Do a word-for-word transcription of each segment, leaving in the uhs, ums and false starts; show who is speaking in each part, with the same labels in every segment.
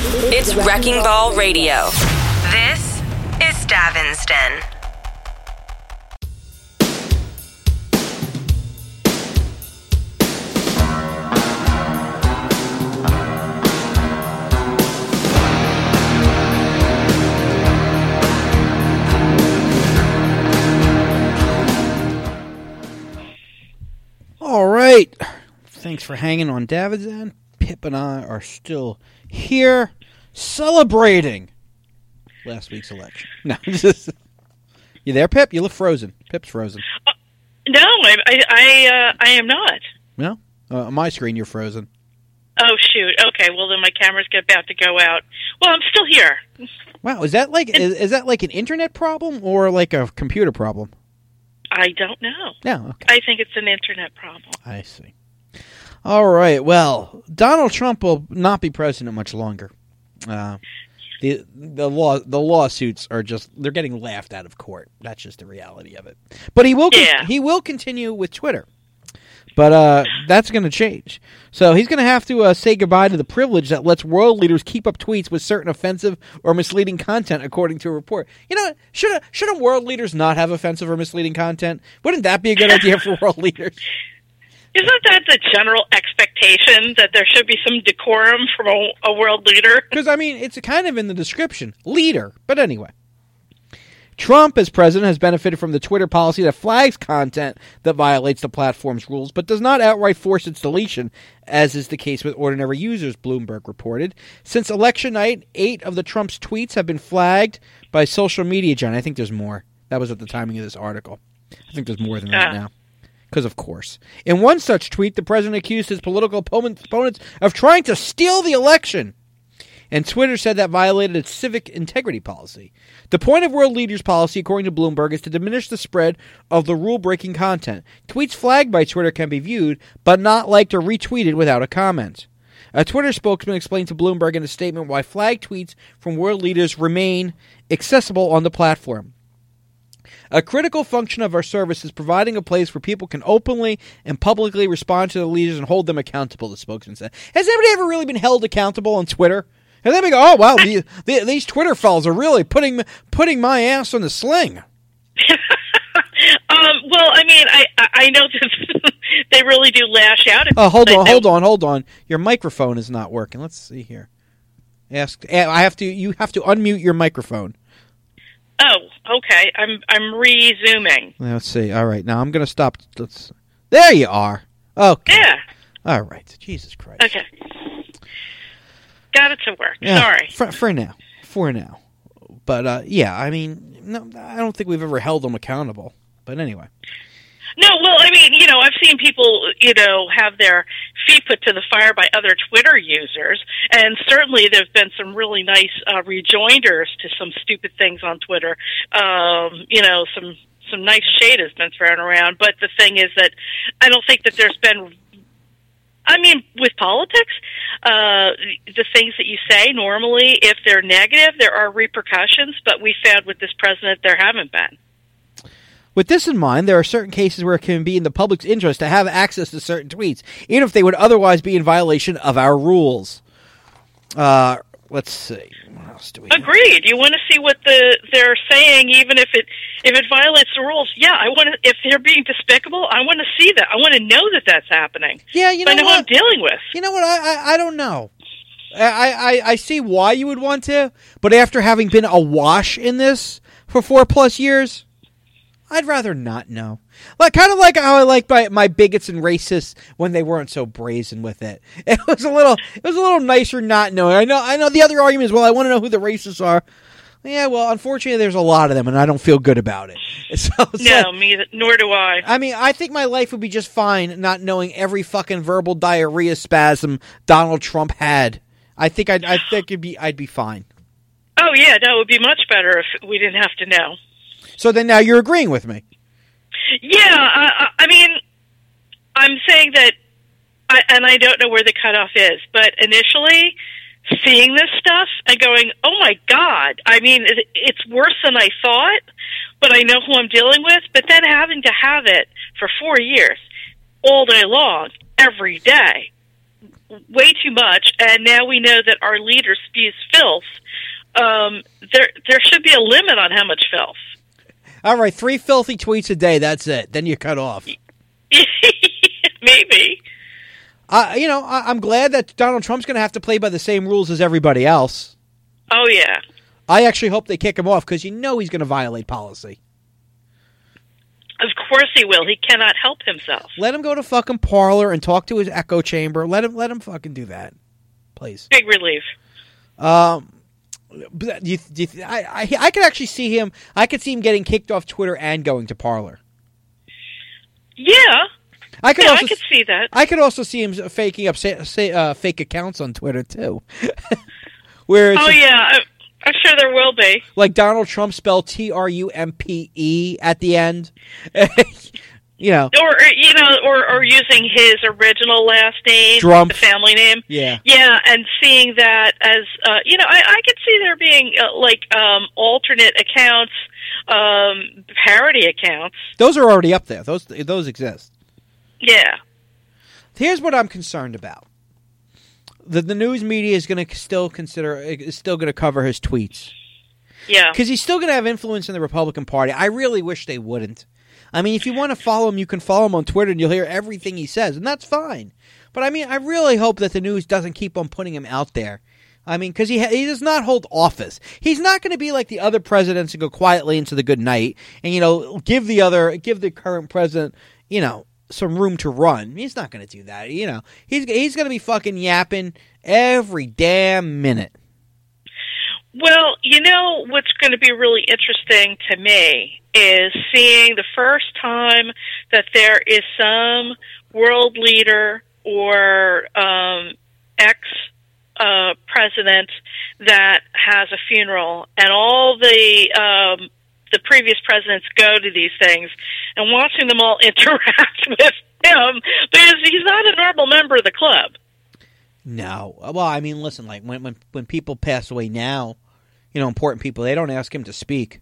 Speaker 1: It's Wrecking Ball Radio. This is Stavin's Den.
Speaker 2: All right. Thanks for hanging on, David's End. Pip and I are still here celebrating last week's election. No, just, you there, Pip? You look frozen. Pip's frozen.
Speaker 3: Uh, no, I I I, uh, I am not.
Speaker 2: No? Uh, on my screen, you're frozen.
Speaker 3: Oh, shoot. Okay, well, then my camera's about to go out. Well, I'm still here.
Speaker 2: Wow, is that like is, is that like an internet problem or like a computer problem?
Speaker 3: I don't know.
Speaker 2: No, okay.
Speaker 3: I think it's an internet problem.
Speaker 2: I see. All right. Well, Donald Trump will not be president much longer. Uh, the the law the lawsuits are just they're getting laughed out of court. That's just the reality of it. But he will
Speaker 3: yeah.
Speaker 2: he will continue with Twitter. But uh, that's going to change. So he's going to have to uh, say goodbye to the privilege that lets world leaders keep up tweets with certain offensive or misleading content, according to a report. You know, should shouldn't world leaders not have offensive or misleading content? Wouldn't that be a good idea for world leaders?
Speaker 3: Isn't that the general expectation, that there should be some decorum from a, a world leader?
Speaker 2: Because, I mean, it's kind of in the description. Leader. But anyway. Trump, as president, has benefited from the Twitter policy that flags content that violates the platform's rules, but does not outright force its deletion, as is the case with ordinary users, Bloomberg reported. Since election night, eight of the Trump's tweets have been flagged by social media giants. I think there's more. That was at the timing of this article. I think there's more than that uh. now. Because, of course. In one such tweet, the president accused his political opponents of trying to steal the election. And Twitter said that violated its civic integrity policy. The point of world leaders' policy, according to Bloomberg, is to diminish the spread of the rule-breaking content. Tweets flagged by Twitter can be viewed, but not liked or retweeted without a comment. A Twitter spokesman explained to Bloomberg in a statement why flagged tweets from world leaders remain accessible on the platform. A critical function of our service is providing a place where people can openly and publicly respond to the leaders and hold them accountable, the spokesman said. Has anybody ever really been held accountable on Twitter? And then we go, oh, wow, the, the, these Twitter fellas are really putting putting my ass on the sling.
Speaker 3: um, well, I mean, I I know that they really do lash out.
Speaker 2: Oh, hold on, hold on, hold on. Your microphone is not working. Let's see here. Ask. I have to. You have to unmute your microphone.
Speaker 3: Oh, okay. I'm I'm resuming.
Speaker 2: Let's see. All right, now I'm going to stop. Let's. There you are. Okay.
Speaker 3: Yeah.
Speaker 2: All right. Jesus Christ.
Speaker 3: Okay. Got it to work.
Speaker 2: Yeah,
Speaker 3: Sorry.
Speaker 2: For, for now. For now. But, uh, yeah, I mean, no, I don't think we've ever held them accountable. But anyway.
Speaker 3: No, well, I mean, you know, I've seen people, you know, have their feet put to the fire by other Twitter users, and certainly there's been some really nice uh, rejoinders to some stupid things on Twitter. Um, you know, some some nice shade has been thrown around, but the thing is that I don't think that there's been... I mean, with politics, uh, the things that you say, normally, if they're negative, there are repercussions, but we found with this president there haven't been.
Speaker 2: With this in mind, there are certain cases where it can be in the public's interest to have access to certain tweets, even if they would otherwise be in violation of our rules. Uh, let's see. What else do we
Speaker 3: Agreed. Know? You want to see what the they're saying, even if it if it violates the rules. Yeah, I want to. If they're being despicable, I want to see that. I want to know that that's happening.
Speaker 2: Yeah, you know
Speaker 3: I know
Speaker 2: what
Speaker 3: who I'm dealing with.
Speaker 2: You know what? I I, I don't know. I, I I see why you would want to, but after having been awash in this for four plus years, I'd rather not know. Like kind of like how I like my, my bigots and racists when they weren't so brazen with it. It was a little it was a little nicer not knowing. I know I know the other argument is, well, I want to know who the racists are. Yeah, well, unfortunately, there's a lot of them, and I don't feel good about it. So,
Speaker 3: no, me, nor do I.
Speaker 2: I mean, I think my life would be just fine not knowing every fucking verbal diarrhea spasm Donald Trump had. I think I'd, I think it'd be I'd be fine.
Speaker 3: Oh yeah, no, it would be much better if we didn't have to know.
Speaker 2: So then now you're agreeing with me.
Speaker 3: Yeah, I, I mean, I'm saying that, I, and I don't know where the cutoff is, but initially seeing this stuff and going, oh my God, I mean, it, it's worse than I thought, but I know who I'm dealing with, but then having to have it for four years, all day long, every day, way too much, and now we know that our leader spews filth. Um, there, there should be a limit on how much filth.
Speaker 2: All right, three filthy tweets a day. That's it. Then you cut off.
Speaker 3: Maybe.
Speaker 2: Uh, you know, I- I'm glad that Donald Trump's going to have to play by the same rules as everybody else.
Speaker 3: Oh, yeah.
Speaker 2: I actually hope they kick him off because you know he's going to violate policy.
Speaker 3: Of course he will. He cannot help himself.
Speaker 2: Let him go to fucking Parler and talk to his echo chamber. Let him let him fucking do that, please.
Speaker 3: Big relief.
Speaker 2: Um, but you, you, I, I I could actually see him. I could see him getting kicked off Twitter and going to Parler.
Speaker 3: Yeah.
Speaker 2: I could
Speaker 3: yeah,
Speaker 2: also
Speaker 3: I could see that.
Speaker 2: I could also see him faking up say, say, uh, fake accounts on Twitter too. Where it's
Speaker 3: oh yeah, I, I'm sure there will be.
Speaker 2: Like Donald Trump spelled T R U M P E at the end. You know,
Speaker 3: or you know, or, or using his original last name,
Speaker 2: Trump.
Speaker 3: the family name.
Speaker 2: Yeah,
Speaker 3: yeah, and seeing that as uh, you know, I, I could see there being uh, like um, alternate accounts, um, parody accounts.
Speaker 2: Those are already up there. Those those exist.
Speaker 3: Yeah.
Speaker 2: Here's what I'm concerned about. The the news media is going to still consider is still going to cover his tweets.
Speaker 3: Yeah.
Speaker 2: Because he's still going to have influence in the Republican Party. I really wish they wouldn't. I mean, if you want to follow him, you can follow him on Twitter and you'll hear everything he says, and that's fine. But I mean, I really hope that the news doesn't keep on putting him out there. I mean, because he ha- he does not hold office. He's not going to be like the other presidents and go quietly into the good night and, you know, give the other give the current president, you know, some room to run. He's not going to do that. You know, he's he's going to be fucking yapping every damn minute.
Speaker 3: Well, you know what's going to be really interesting to me is seeing the first time that there is some world leader or um, ex uh, president that has a funeral, and all the um, the previous presidents go to these things, and watching them all interact with him, because he's not a normal member of the club.
Speaker 2: No. Well, I mean, listen, like, when when, when people pass away now, you know, important people, they don't ask him to speak.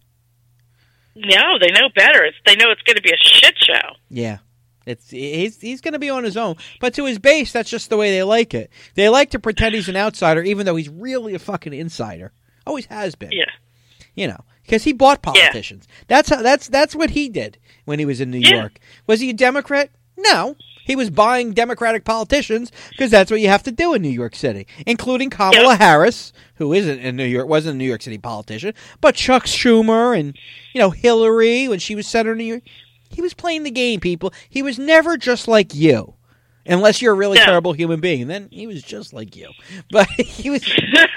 Speaker 3: No, they know better. It's, they know it's going to be a shit show.
Speaker 2: Yeah. It's he's he's going to be on his own. But to his base, that's just the way they like it. They like to pretend he's an outsider, even though he's really a fucking insider. Always has been.
Speaker 3: Yeah.
Speaker 2: You know, because he bought politicians. Yeah. That's how. That's that's what he did when he was in New
Speaker 3: yeah.
Speaker 2: York. Was he a Democrat? No. He was buying Democratic politicians because that's what you have to do in New York City, including Kamala
Speaker 3: yeah.
Speaker 2: Harris, who isn't in New York, wasn't a New York City politician, but Chuck Schumer and, you know, Hillary when she was senator of New York. He was playing the game, people. He was never just like you, unless you're a really
Speaker 3: yeah.
Speaker 2: terrible human being, and then he was just like you. But he was.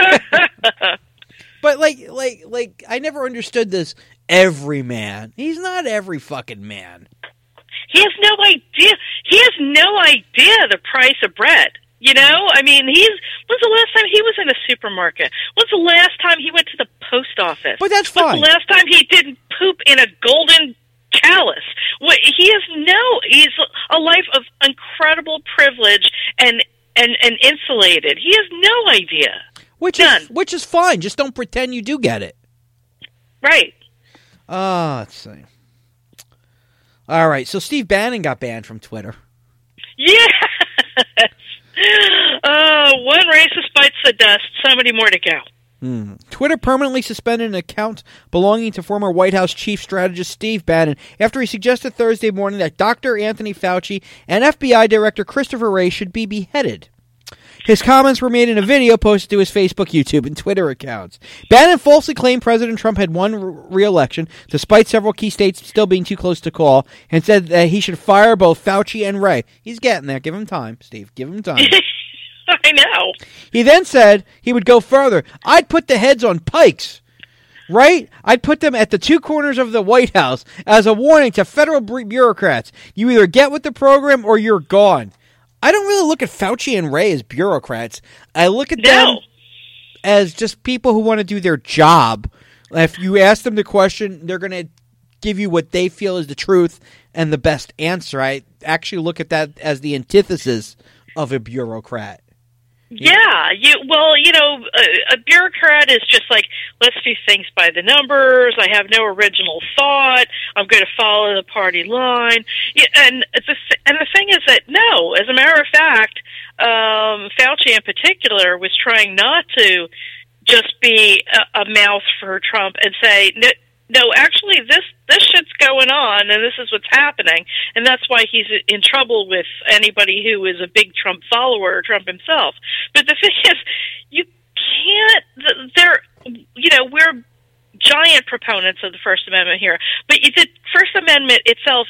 Speaker 2: But like, like, like, I never understood this every man. He's not every fucking man.
Speaker 3: He has no idea. He has no idea the price of bread. You know? I mean, he's. When's the last time he was in a supermarket? When's the last time he went to the post office?
Speaker 2: But that's fine.
Speaker 3: When's the last time he didn't poop in a golden chalice? What, he has no. He's a life of incredible privilege and and and insulated. He has no idea.
Speaker 2: Which
Speaker 3: None.
Speaker 2: is which is fine. Just don't pretend you do get it.
Speaker 3: Right.
Speaker 2: Uh, let's see. All right, so Steve Bannon got banned from Twitter.
Speaker 3: Yes! Uh, one racist bites the dust. So many more to go.
Speaker 2: Hmm. Twitter permanently suspended an account belonging to former White House chief strategist Steve Bannon after he suggested Thursday morning that Doctor Anthony Fauci and F B I Director Christopher Wray should be beheaded. His comments were made in a video posted to his Facebook, YouTube, and Twitter accounts. Bannon falsely claimed President Trump had won re-election, despite several key states still being too close to call, and said that he should fire both Fauci and Wray. He's getting there. Give him time, Steve. Give him time.
Speaker 3: I know.
Speaker 2: He then said he would go further. I'd put the heads on pikes. Right? I'd put them at the two corners of the White House as a warning to federal bureaucrats. You either get with the program or you're gone. I don't really look at Fauci and Wray as bureaucrats. I look at
Speaker 3: no.
Speaker 2: them as just people who want to do their job. If you ask them the question, they're going to give you what they feel is the truth and the best answer. I actually look at that as the antithesis of a bureaucrat.
Speaker 3: Yeah, you well, you know, a, a bureaucrat is just like, let's do things by the numbers. I have no original thought. I'm going to follow the party line. Yeah, and the and the thing is that no, as a matter of fact, um, Fauci in particular was trying not to just be a, a mouth for Trump and say, no, no, actually, this this shit's going on, and this is what's happening, and that's why he's in trouble with anybody who is a big Trump follower or Trump himself. But the thing is, you can't. There, you know, we're giant proponents of the First Amendment here, but the First Amendment itself,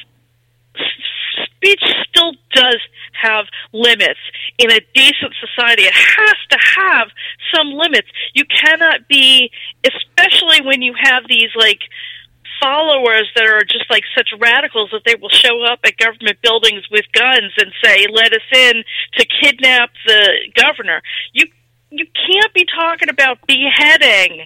Speaker 3: speech still does have limits. In a decent society, it has to have some limits. You cannot be, especially when you have these, like, followers that are just like such radicals that they will show up at government buildings with guns and say, let us in to kidnap the governor. You, you can't be talking about beheading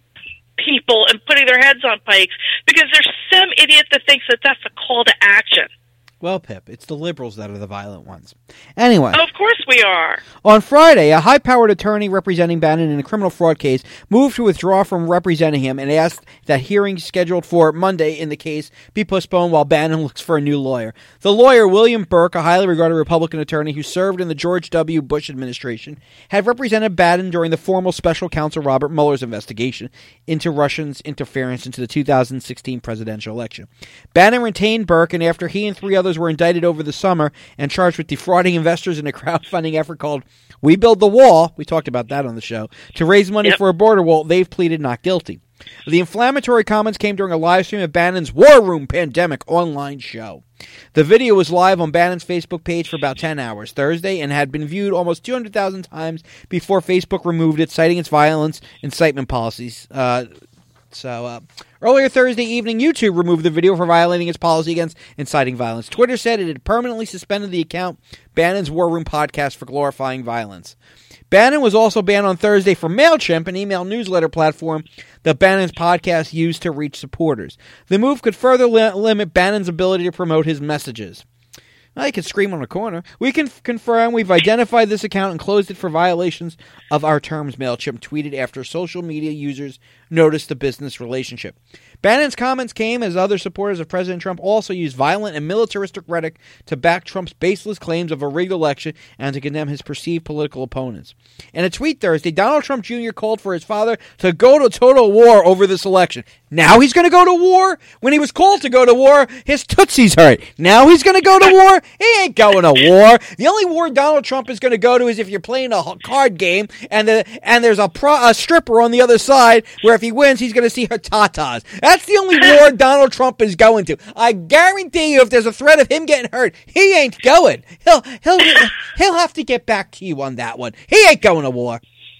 Speaker 3: people and putting their heads on pikes because there's some idiot that thinks that that's a call to action.
Speaker 2: Well, Pip, it's the liberals that are the violent ones. Anyway.
Speaker 3: Of course we are.
Speaker 2: On Friday, a high-powered attorney representing Bannon in a criminal fraud case moved to withdraw from representing him and asked that hearings scheduled for Monday in the case be postponed while Bannon looks for a new lawyer. The lawyer, William Burke, a highly regarded Republican attorney who served in the George W. Bush administration, had represented Bannon during the formal special counsel Robert Mueller's investigation into Russians' interference into the two thousand sixteen presidential election. Bannon retained Burke, and after he and three others were indicted over the summer and charged with defrauding investors in a crowdfunding effort called We Build the Wall, we talked about that on the show, to raise money yep. for a border wall, they've pleaded not guilty. The inflammatory comments came during a live stream of Bannon's War Room Pandemic online show. The video was live on Bannon's Facebook page for about ten hours Thursday and had been viewed almost two hundred thousand times before Facebook removed it, citing its violence incitement policies. Uh, So, uh, earlier Thursday evening, YouTube removed the video for violating its policy against inciting violence. Twitter said it had permanently suspended the account Bannon's War Room podcast for glorifying violence. Bannon was also banned on Thursday from MailChimp, an email newsletter platform that Bannon's podcast used to reach supporters. The move could further li- limit Bannon's ability to promote his messages. I could scream on a corner. We can f- confirm we've identified this account and closed it for violations of our terms, MailChimp tweeted after social media users noticed the business relationship. Bannon's comments came as other supporters of President Trump also used violent and militaristic rhetoric to back Trump's baseless claims of a rigged election and to condemn his perceived political opponents. In a tweet Thursday, Donald Trump Junior called for his father to go to total war over this election. Now he's going to go to war? When he was called to go to war, his tootsies hurt. Now he's going to go to war? He ain't going to war. The only war Donald Trump is going to go to is if you're playing a card game and the, and there's a, pro, a stripper on the other side where if he wins, he's going to see her tatas. That's the only war Donald Trump is going to. I guarantee you, if there's a threat of him getting hurt, he ain't going. He'll he'll he'll have to get back to you on that one. He ain't going to war.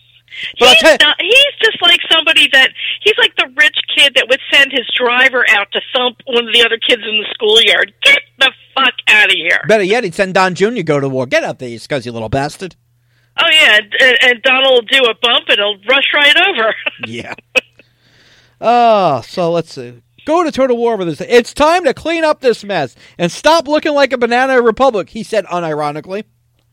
Speaker 3: But he's, you, not, he's just like somebody that he's like the rich kid that would send his driver out to thump one of the other kids in the schoolyard. Get the fuck out of here.
Speaker 2: Better yet, he'd send Don Junior go to war. Get up there, you scuzzy little bastard.
Speaker 3: Oh yeah, and, and Donald will do a bump and he'll rush right over.
Speaker 2: Yeah. Oh, so let's see. Go to total war with this. It's time to clean up this mess and stop looking like a banana republic, he said unironically.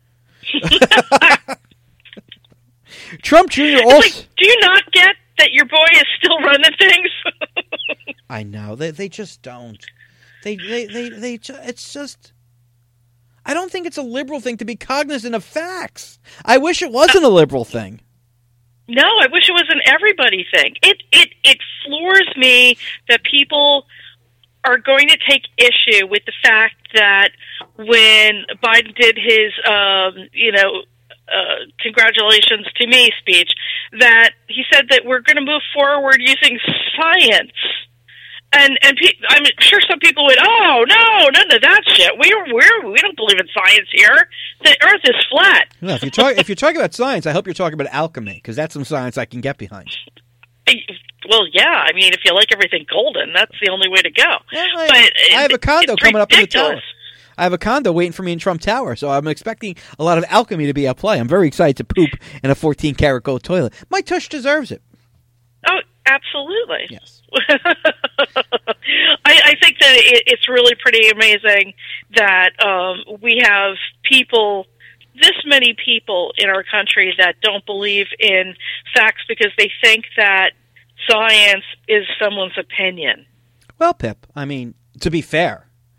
Speaker 2: Trump Junior also...
Speaker 3: Like, do you not get that your boy is still running things?
Speaker 2: I know. They they just don't. They, they, they, they, it's just... I don't think it's a liberal thing to be cognizant of facts. I wish it wasn't a liberal thing.
Speaker 3: No, I wish it was an everybody thing. It it it floors me that people are going to take issue with the fact that when Biden did his, um, you know, uh, congratulations to me speech, that he said that we're going to move forward using science. And and pe- I'm sure some people would, oh, no, none of that shit. We're, we're, we don't believe in science here. The Earth is flat.
Speaker 2: No, if, you're talk- if you're talking about science, I hope you're talking about alchemy, because that's some science I can get behind.
Speaker 3: Well, yeah. I mean, if you like everything golden, that's the only way to go.
Speaker 2: Yeah, I,
Speaker 3: but
Speaker 2: I have a condo coming
Speaker 3: ridiculous.
Speaker 2: up in the tower. I have a condo waiting for me in Trump Tower, so I'm expecting a lot of alchemy to be at play. I'm very excited to poop in a fourteen karat gold toilet. My tush deserves it.
Speaker 3: Oh, absolutely.
Speaker 2: Yes.
Speaker 3: I, I think that it, it's really pretty amazing that um, we have people, this many people in our country that don't believe in facts because they think that science is someone's opinion.
Speaker 2: Well, Pip, I mean, to be fair,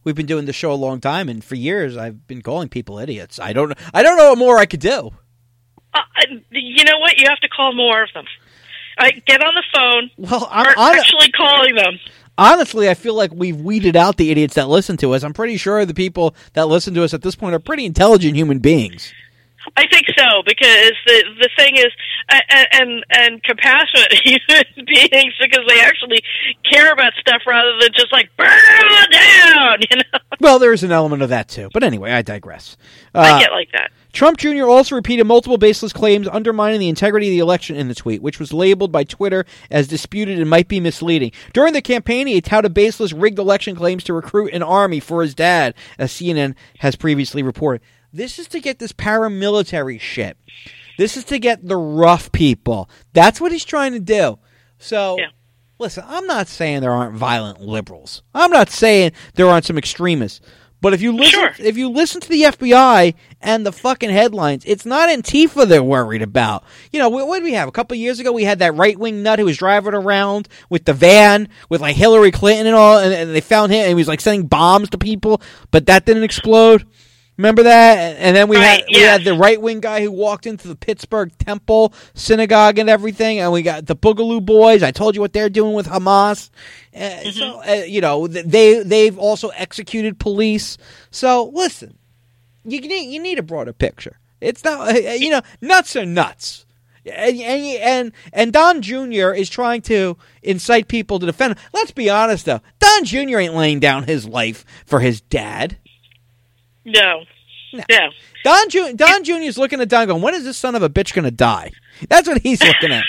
Speaker 2: we've been doing the show a long time, and for years I've been calling people idiots. I don't, I don't know what more I could do.
Speaker 3: Uh, you know what? You have to call more of them. Uh, get on the phone.
Speaker 2: Well, I'm
Speaker 3: or
Speaker 2: on,
Speaker 3: actually calling them.
Speaker 2: Honestly, I feel like we've weeded out the idiots that listen to us. I'm pretty sure the people that listen to us at this point are pretty intelligent human beings.
Speaker 3: I think so, because the the thing is, and and, and compassionate human beings, because they actually care about stuff rather than just like burn it all down, you know.
Speaker 2: Well, there's an element of that too, but anyway, I digress. Uh,
Speaker 3: I get like that.
Speaker 2: Trump Junior also repeated multiple baseless claims undermining the integrity of the election in the tweet, which was labeled by Twitter as disputed and might be misleading. During the campaign, he touted baseless rigged election claims to recruit an army for his dad, as C N N has previously reported. This is to get this paramilitary shit. This is to get the rough people. That's what he's trying to do. So,
Speaker 3: yeah.
Speaker 2: Listen, I'm not saying there aren't violent liberals. I'm not saying there aren't some extremists. But if you listen,
Speaker 3: sure.
Speaker 2: if you listen to the F B I and the fucking headlines, it's not Antifa they're worried about. You know, what did we have? A couple of years ago, we had that right-wing nut who was driving around with the van with, like, Hillary Clinton and all, and, and they found him, and he was, like, sending bombs to people, but that didn't explode. Remember that? And then we
Speaker 3: right,
Speaker 2: had we
Speaker 3: yeah.
Speaker 2: had the right-wing guy who walked into the Pittsburgh Temple Synagogue and everything, and we got the Boogaloo Boys. I told you what they're doing with Hamas. Uh, mm-hmm. So, uh, you know, they, they've also executed police. So, listen, you need, you need a broader picture. It's not, uh, you know, nuts are nuts. And, and, and, and Don Junior is trying to incite people to defend him. Let's be honest, though. Don Junior ain't laying down his life for his dad.
Speaker 3: No.
Speaker 2: No.
Speaker 3: no.
Speaker 2: Don, Ju- Don Junior is looking at Don going, when is this son of a bitch going to die? That's what he's looking at.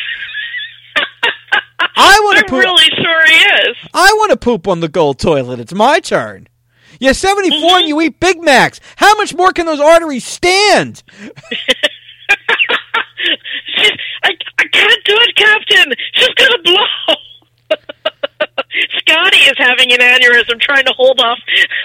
Speaker 2: I want to
Speaker 3: I'm
Speaker 2: poop.
Speaker 3: really sure he is.
Speaker 2: I want to poop on the gold toilet. It's my turn. You're seventy-four
Speaker 3: Mm-hmm.
Speaker 2: and you eat Big Macs. How much more can those arteries stand?
Speaker 3: She's, I, I can't do it, Captain. She's going to blow. Scotty is having an aneurysm trying to hold off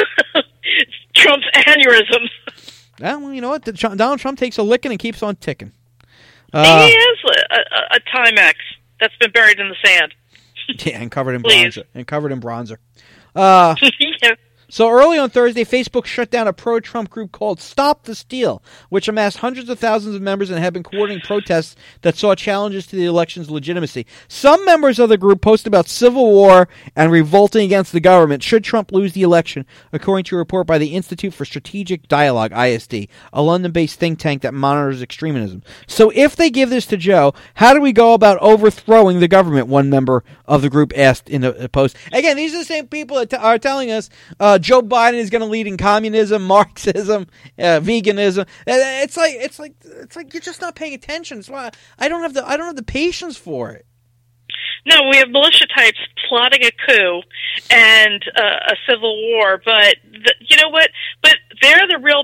Speaker 3: Trump's aneurysm.
Speaker 2: Well, you know what? Donald Trump takes a licking and keeps on ticking. Uh,
Speaker 3: he is a, a, a Timex that's been buried in the sand.
Speaker 2: Yeah, and covered in
Speaker 3: Please.
Speaker 2: bronzer. And covered in bronzer. Uh,
Speaker 3: yeah.
Speaker 2: So early on Thursday, Facebook shut down a pro-Trump group called Stop the Steal, which amassed hundreds of thousands of members and had been coordinating protests that saw challenges to the election's legitimacy. Some members of the group posted about civil war and revolting against the government should Trump lose the election, according to a report by the Institute for Strategic Dialogue, I S D, a London-based think tank that monitors extremism. So if they give this to Joe, how do we go about overthrowing the government? One member of the group asked in a post. Again, these are the same people that t- are telling us uh, Joe Biden is going to lead in communism, Marxism, uh, veganism. It's like it's like it's like you're just not paying attention. That's why I don't have the I don't have the patience for it.
Speaker 3: No, we have militia types plotting a coup and uh, a civil war, but the, you know what? But they're the real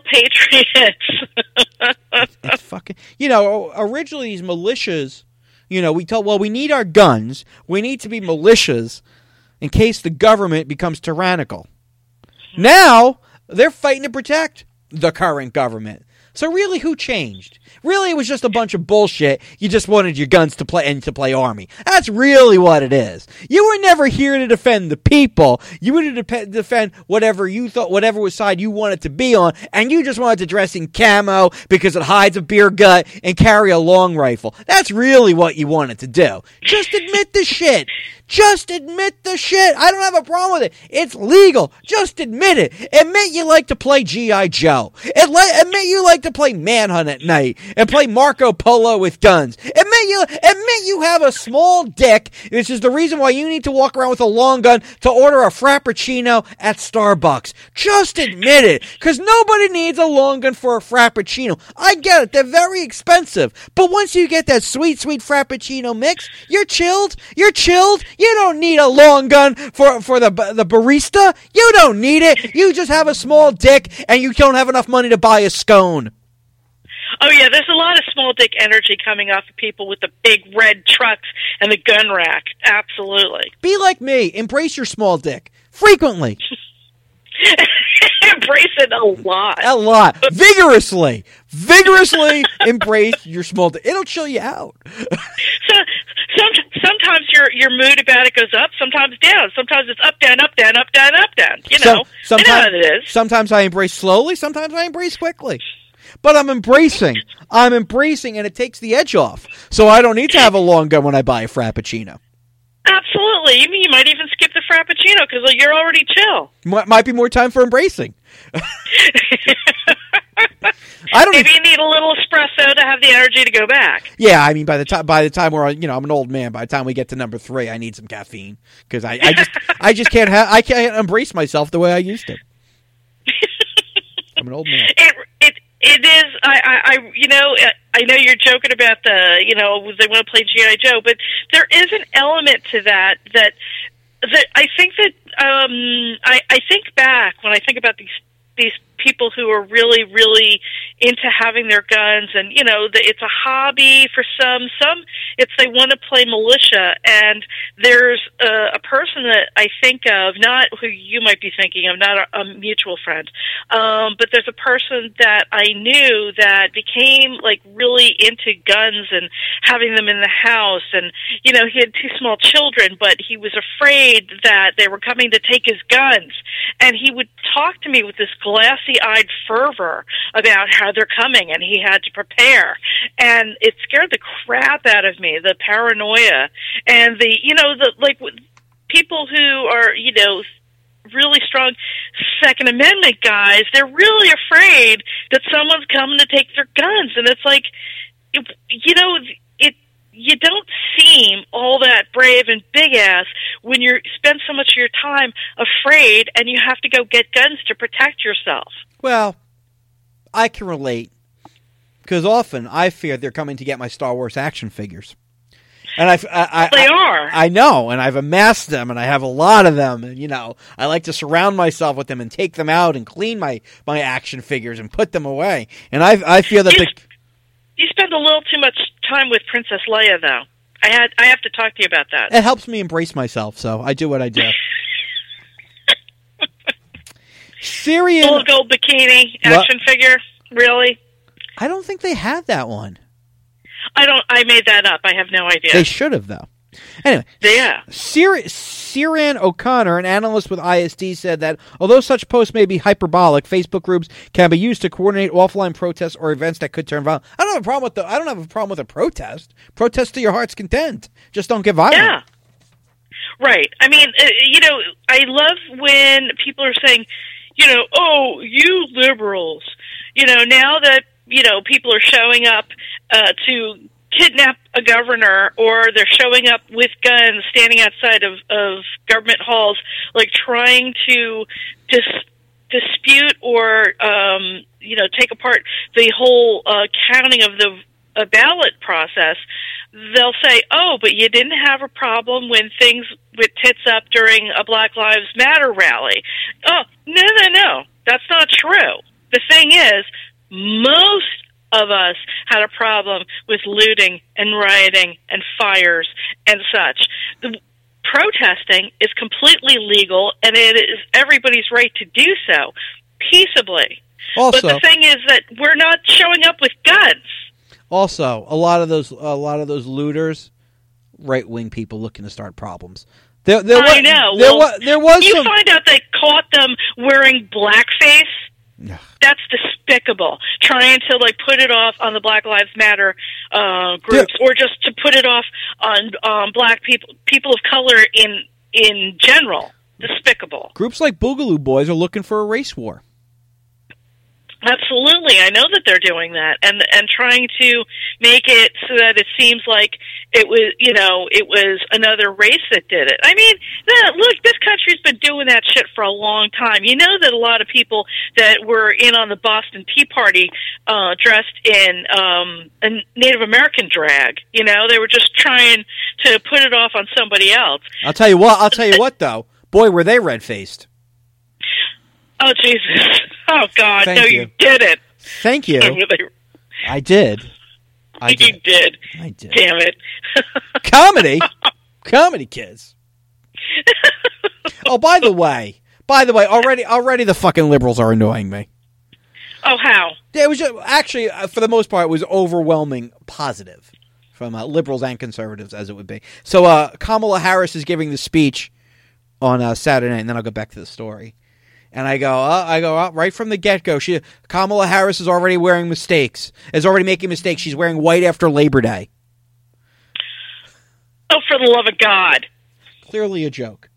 Speaker 3: patriots.
Speaker 2: it's, it's fucking. You know, originally these militias. You know, we told well we need our guns. We need to be militias in case the government becomes tyrannical. Now, they're fighting to protect the current government. So really, who changed? Really, it was just a bunch of bullshit. You just wanted your guns to play and to play army. That's really what it is. You were never here to defend the people. You were to de- defend whatever you thought, whatever was side you wanted to be on, and you just wanted to dress in camo because it hides a beer gut and carry a long rifle. That's really what you wanted to do. Just admit the shit. Just admit the shit. I don't have a problem with it. It's legal. Just admit it. Admit you like to play G I. Joe. Admit you like to play Manhunt at night and play Marco Polo with guns. Admit you admit you have a small dick, which is the reason why you need to walk around with a long gun to order a Frappuccino at Starbucks. Just admit it, because nobody needs a long gun for a Frappuccino. I get it. They're very expensive. But once you get that sweet, sweet Frappuccino mix, you're chilled. You're chilled. You don't need a long gun for for the the barista. You don't need it. You just have a small dick and you don't have enough money to buy a scone.
Speaker 3: Oh, yeah, there's a lot of small dick energy coming off of people with the big red trucks and the gun rack. Absolutely.
Speaker 2: Be like me. Embrace your small dick. Frequently.
Speaker 3: Embrace it a lot.
Speaker 2: A lot. Vigorously. Vigorously embrace your small dick. It'll chill you out.
Speaker 3: So, some, sometimes sometimes your your mood about it goes up, sometimes down. Sometimes it's up, down, up, down, up, down, up, down. You know,
Speaker 2: so,
Speaker 3: I know how it is.
Speaker 2: Sometimes I embrace slowly, sometimes I embrace quickly. But I'm embracing. I'm embracing, and it takes the edge off. So I don't need to have a long gun when I buy a Frappuccino.
Speaker 3: Absolutely. You mean you might even skip the Frappuccino because you're already chill.
Speaker 2: M- might be more time for embracing. I don't
Speaker 3: Maybe
Speaker 2: even,
Speaker 3: you need a little espresso to have the energy to go back.
Speaker 2: Yeah, I mean, by the time by the time we're you know, I'm an old man. By the time we get to number three, I need some caffeine because I, I just I just can't have I can't embrace myself the way I used to. I'm an old man.
Speaker 3: It it it is. I, I I you know I know you're joking about the you know they want to play G I. Joe, but there is an element to that that that I think that um I I think back when I think about these these people who are really, really into having their guns, and you know, the, it's a hobby for some. Some it's they want to play militia, and there's a, a person that I think of, not who you might be thinking of, not a, a mutual friend, um, but there's a person that I knew that became like really into guns and having them in the house, and you know, he had two small children, but he was afraid that they were coming to take his guns, and he would talk to me with this glassy-eyed fervor about how they're coming, and he had to prepare. And it scared the crap out of me, the paranoia. And the, you know, the, like, people who are, you know, really strong Second Amendment guys, they're really afraid that someone's coming to take their guns. And it's like, it, you know, it, you don't seem all that brave and big-ass when you spend so much of your time afraid and you have to go get guns to protect yourself.
Speaker 2: Well, I can relate, because often I fear they're coming to get my Star Wars action figures. And I, I, I,
Speaker 3: they
Speaker 2: I,
Speaker 3: are.
Speaker 2: I know, and I've amassed them, and I have a lot of them, and, you know, I like to surround myself with them and take them out and clean my, my action figures and put them away. And I, I feel that
Speaker 3: you,
Speaker 2: the...
Speaker 3: You spend a little too much time with Princess Leia, though. I had I have to talk to you about that.
Speaker 2: It helps me embrace myself, so I do what I do. Syrian...
Speaker 3: Little gold bikini action what? figure? Really?
Speaker 2: I don't think they had that one.
Speaker 3: I don't. I made that up. I have no idea.
Speaker 2: They should have, though. Anyway,
Speaker 3: yeah.
Speaker 2: Sir, Siran O'Connor, an analyst with I S D, said that although such posts may be hyperbolic, Facebook groups can be used to coordinate offline protests or events that could turn violent. I don't have a problem with the. I don't have a problem with a protest. Protest to your heart's content. Just don't get violent.
Speaker 3: Yeah. Right. I mean, uh, you know, I love when people are saying, you know, oh, you liberals. You know, now that you know people are showing up uh, to kidnap a governor, or they're showing up with guns, standing outside of, of government halls, like trying to dis- dispute or, um, you know, take apart the whole uh, counting of the uh, ballot process. They'll say, oh, but you didn't have a problem when things went tits up during a Black Lives Matter rally. Oh, no, no, no. That's not true. The thing is, most of us had a problem with looting and rioting and fires and such. The protesting is completely legal, and it is everybody's right to do so peaceably.
Speaker 2: Also,
Speaker 3: but the thing is that we're not showing up with guns.
Speaker 2: Also, a lot of those a lot of those looters, right wing people looking to start problems. There, there
Speaker 3: I
Speaker 2: was,
Speaker 3: know.
Speaker 2: There
Speaker 3: well,
Speaker 2: was, there was
Speaker 3: you
Speaker 2: some...
Speaker 3: find out they caught them wearing blackface. That's despicable. Trying to like put it off on the Black Lives Matter uh, groups, yeah. or just to put it off on um, black people, people of color in in general. Despicable.
Speaker 2: Groups like Boogaloo Boys are looking for a race war.
Speaker 3: Absolutely, I know that they're doing that, and and trying to make it so that it seems like it was, you know, it was another race that did it. I mean, look, this country's been doing that shit for a long time. You know that a lot of people that were in on the Boston Tea Party uh, dressed in um, a Native American drag. You know, they were just trying to put it off on somebody else.
Speaker 2: I'll tell you what. I'll tell you what, though. Boy, were they red faced.
Speaker 3: Oh, Jesus. Oh, God.
Speaker 2: Thank
Speaker 3: no,
Speaker 2: you.
Speaker 3: you didn't.
Speaker 2: Thank you. I did. I
Speaker 3: you
Speaker 2: did.
Speaker 3: did.
Speaker 2: I did.
Speaker 3: Damn it.
Speaker 2: Comedy? Comedy, kids. Oh, by the way, by the way, already already the fucking liberals are annoying me.
Speaker 3: Oh, how?
Speaker 2: Yeah, it was just, actually, for the most part, it was overwhelming positive. from uh, liberals and conservatives, as it would be. So uh, Kamala Harris is giving the speech on uh, Saturday night, and then I'll go back to the story. And I go, uh, I go uh, right from the get-go. She, Kamala Harris is already wearing mistakes, is already making mistakes. She's wearing white after Labor Day.
Speaker 3: Oh, for the love of God.
Speaker 2: Clearly a joke.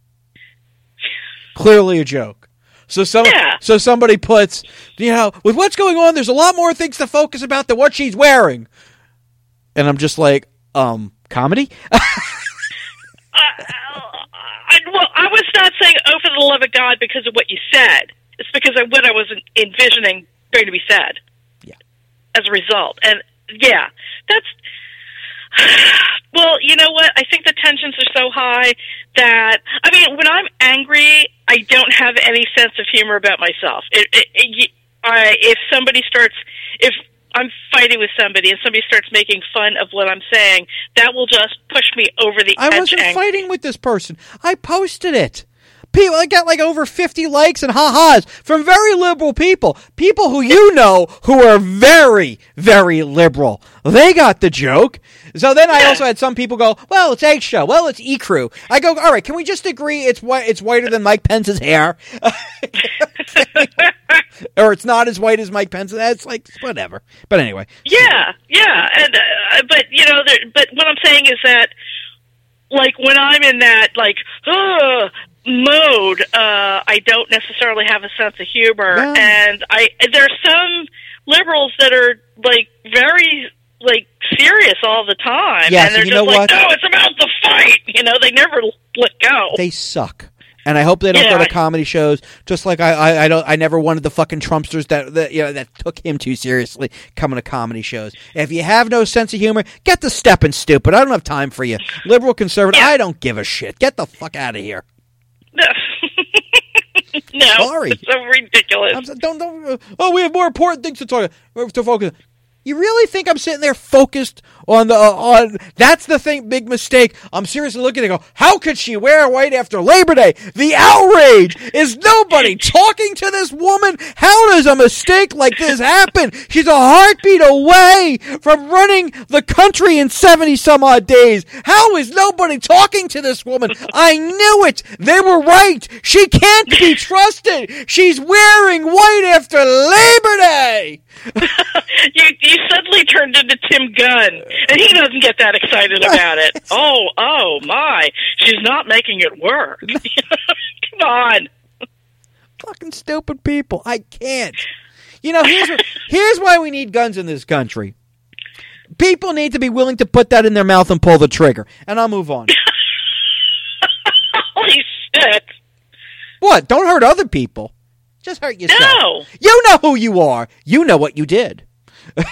Speaker 2: Clearly a joke. So some,
Speaker 3: yeah.
Speaker 2: so somebody puts, you know, with what's going on, there's a lot more things to focus about than what she's wearing. And I'm just like, um, comedy?
Speaker 3: uh, I, well, I was not saying, oh, for the love of God, because of what you said. It's because of what I was envisioning going to be said.
Speaker 2: Yeah.
Speaker 3: As a result. And, yeah, that's... Well, you know what? I think the tensions are so high that, I mean, when I'm angry, I don't have any sense of humor about myself. It, it, it, I, if somebody starts, if I'm fighting with somebody and somebody starts making fun of what I'm saying, that will just push me over the
Speaker 2: I
Speaker 3: edge.
Speaker 2: I wasn't
Speaker 3: ang-
Speaker 2: fighting with this person. I posted it. People, I got like over fifty likes and ha-has from very liberal people. People who you know who are very, very liberal. They got the joke. So then I also had some people go, well, it's H-Show. Well, it's E-Crew. I go, all right, can we just agree it's white, it's whiter than Mike Pence's hair? Or it's not as white as Mike Pence. It's like, whatever. But anyway.
Speaker 3: Yeah, yeah. And, uh, but, you know, there, but what I'm saying is that, like, when I'm in that, like, ugh, mode, uh, I don't necessarily have a sense of humor,
Speaker 2: no.
Speaker 3: and I there's some liberals that are like very like serious all the time,
Speaker 2: yes,
Speaker 3: and they're
Speaker 2: you
Speaker 3: just
Speaker 2: know
Speaker 3: like,
Speaker 2: what?
Speaker 3: "No, it's about the fight." You know, they never let go.
Speaker 2: They suck. And I hope they don't
Speaker 3: yeah.
Speaker 2: go to comedy shows. Just like I, I, I don't, I never wanted the fucking Trumpsters that, that, you know, that took him too seriously coming to comedy shows. If you have no sense of humor, get to stepping stupid. I don't have time for you, liberal, conservative.
Speaker 3: Yeah.
Speaker 2: I don't give a shit. Get the fuck out of here.
Speaker 3: No, no,
Speaker 2: Sorry.
Speaker 3: it's so ridiculous.
Speaker 2: I'm, don't, don't. Oh, we have more important things to talk to focus. You really think I'm sitting there focused on the uh, on? That's the thing. Big mistake. I'm seriously looking and go, how could she wear white after Labor Day? The outrage is nobody talking to this woman. How does a mistake like this happen? She's a heartbeat away from running the country in seventy some odd days. How is nobody talking to this woman? I knew it. They were right. She can't be trusted. She's wearing white after Labor Day.
Speaker 3: you you suddenly turned into Tim Gunn, and he doesn't get that excited about it. Oh, oh my! She's not making it work. Come on,
Speaker 2: fucking stupid people! I can't. You know, here's what, here's why we need guns in this country. People need to be willing to put that in their mouth and pull the trigger. And I'll move on.
Speaker 3: Holy shit!
Speaker 2: What? Don't hurt other people. Just hurt yourself.
Speaker 3: No.
Speaker 2: You know who you are. You know what you did.
Speaker 3: Well,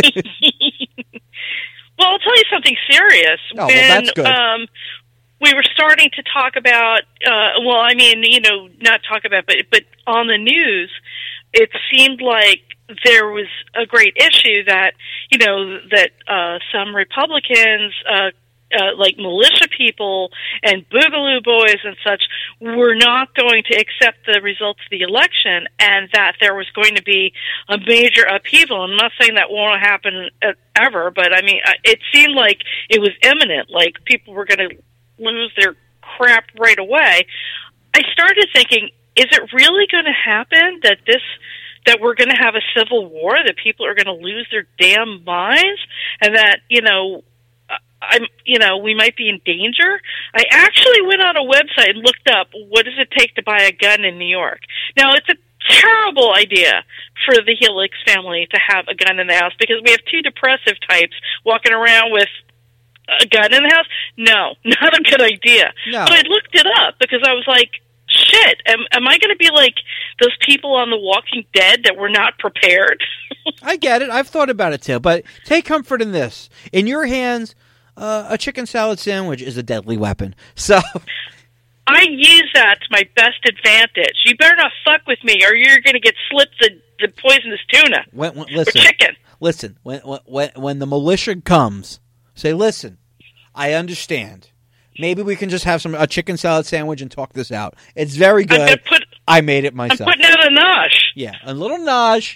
Speaker 3: I'll tell you something serious.
Speaker 2: Oh,
Speaker 3: when,
Speaker 2: well, that's good.
Speaker 3: Um, we were starting to talk about, uh, well, I mean, you know, not talk about, but but on the news, it seemed like there was a great issue that, you know, that uh, some Republicans, uh, uh, like militia people and Boogaloo Boys and such, were not going to accept the results of the election, and that there was going to be a major upheaval. I'm not saying that won't happen ever, but I mean, it seemed like it was imminent, like people were going to lose their crap right away. I started thinking, is it really going to happen that this, that we're going to have a civil war, that people are going to lose their damn minds, and that, you know, I'm, you know, we might be in danger? I actually went on a website and looked up, what does it take to buy a gun in New York? Now, it's a terrible idea for the Helix family to have a gun in the house, because we have two depressive types walking around with a gun in the house. No, not a good idea.
Speaker 2: No.
Speaker 3: But I looked it up because I was like, shit, am, am I going to be like those people on The Walking Dead that were not prepared?
Speaker 2: I get it. I've thought about it too. But take comfort in this. In your hands, uh, a chicken salad sandwich is a deadly weapon. So
Speaker 3: I use that to my best advantage. You better not fuck with me, or you're going to get slipped the, the poisonous tuna
Speaker 2: when, when, listen,
Speaker 3: or chicken.
Speaker 2: Listen, when, when, when the militia comes, say, listen, I understand. Maybe we can just have some a chicken salad sandwich and talk this out. It's very good.
Speaker 3: I'm gonna put,
Speaker 2: I made it myself.
Speaker 3: I'm putting out a nosh.
Speaker 2: Yeah, a little nosh.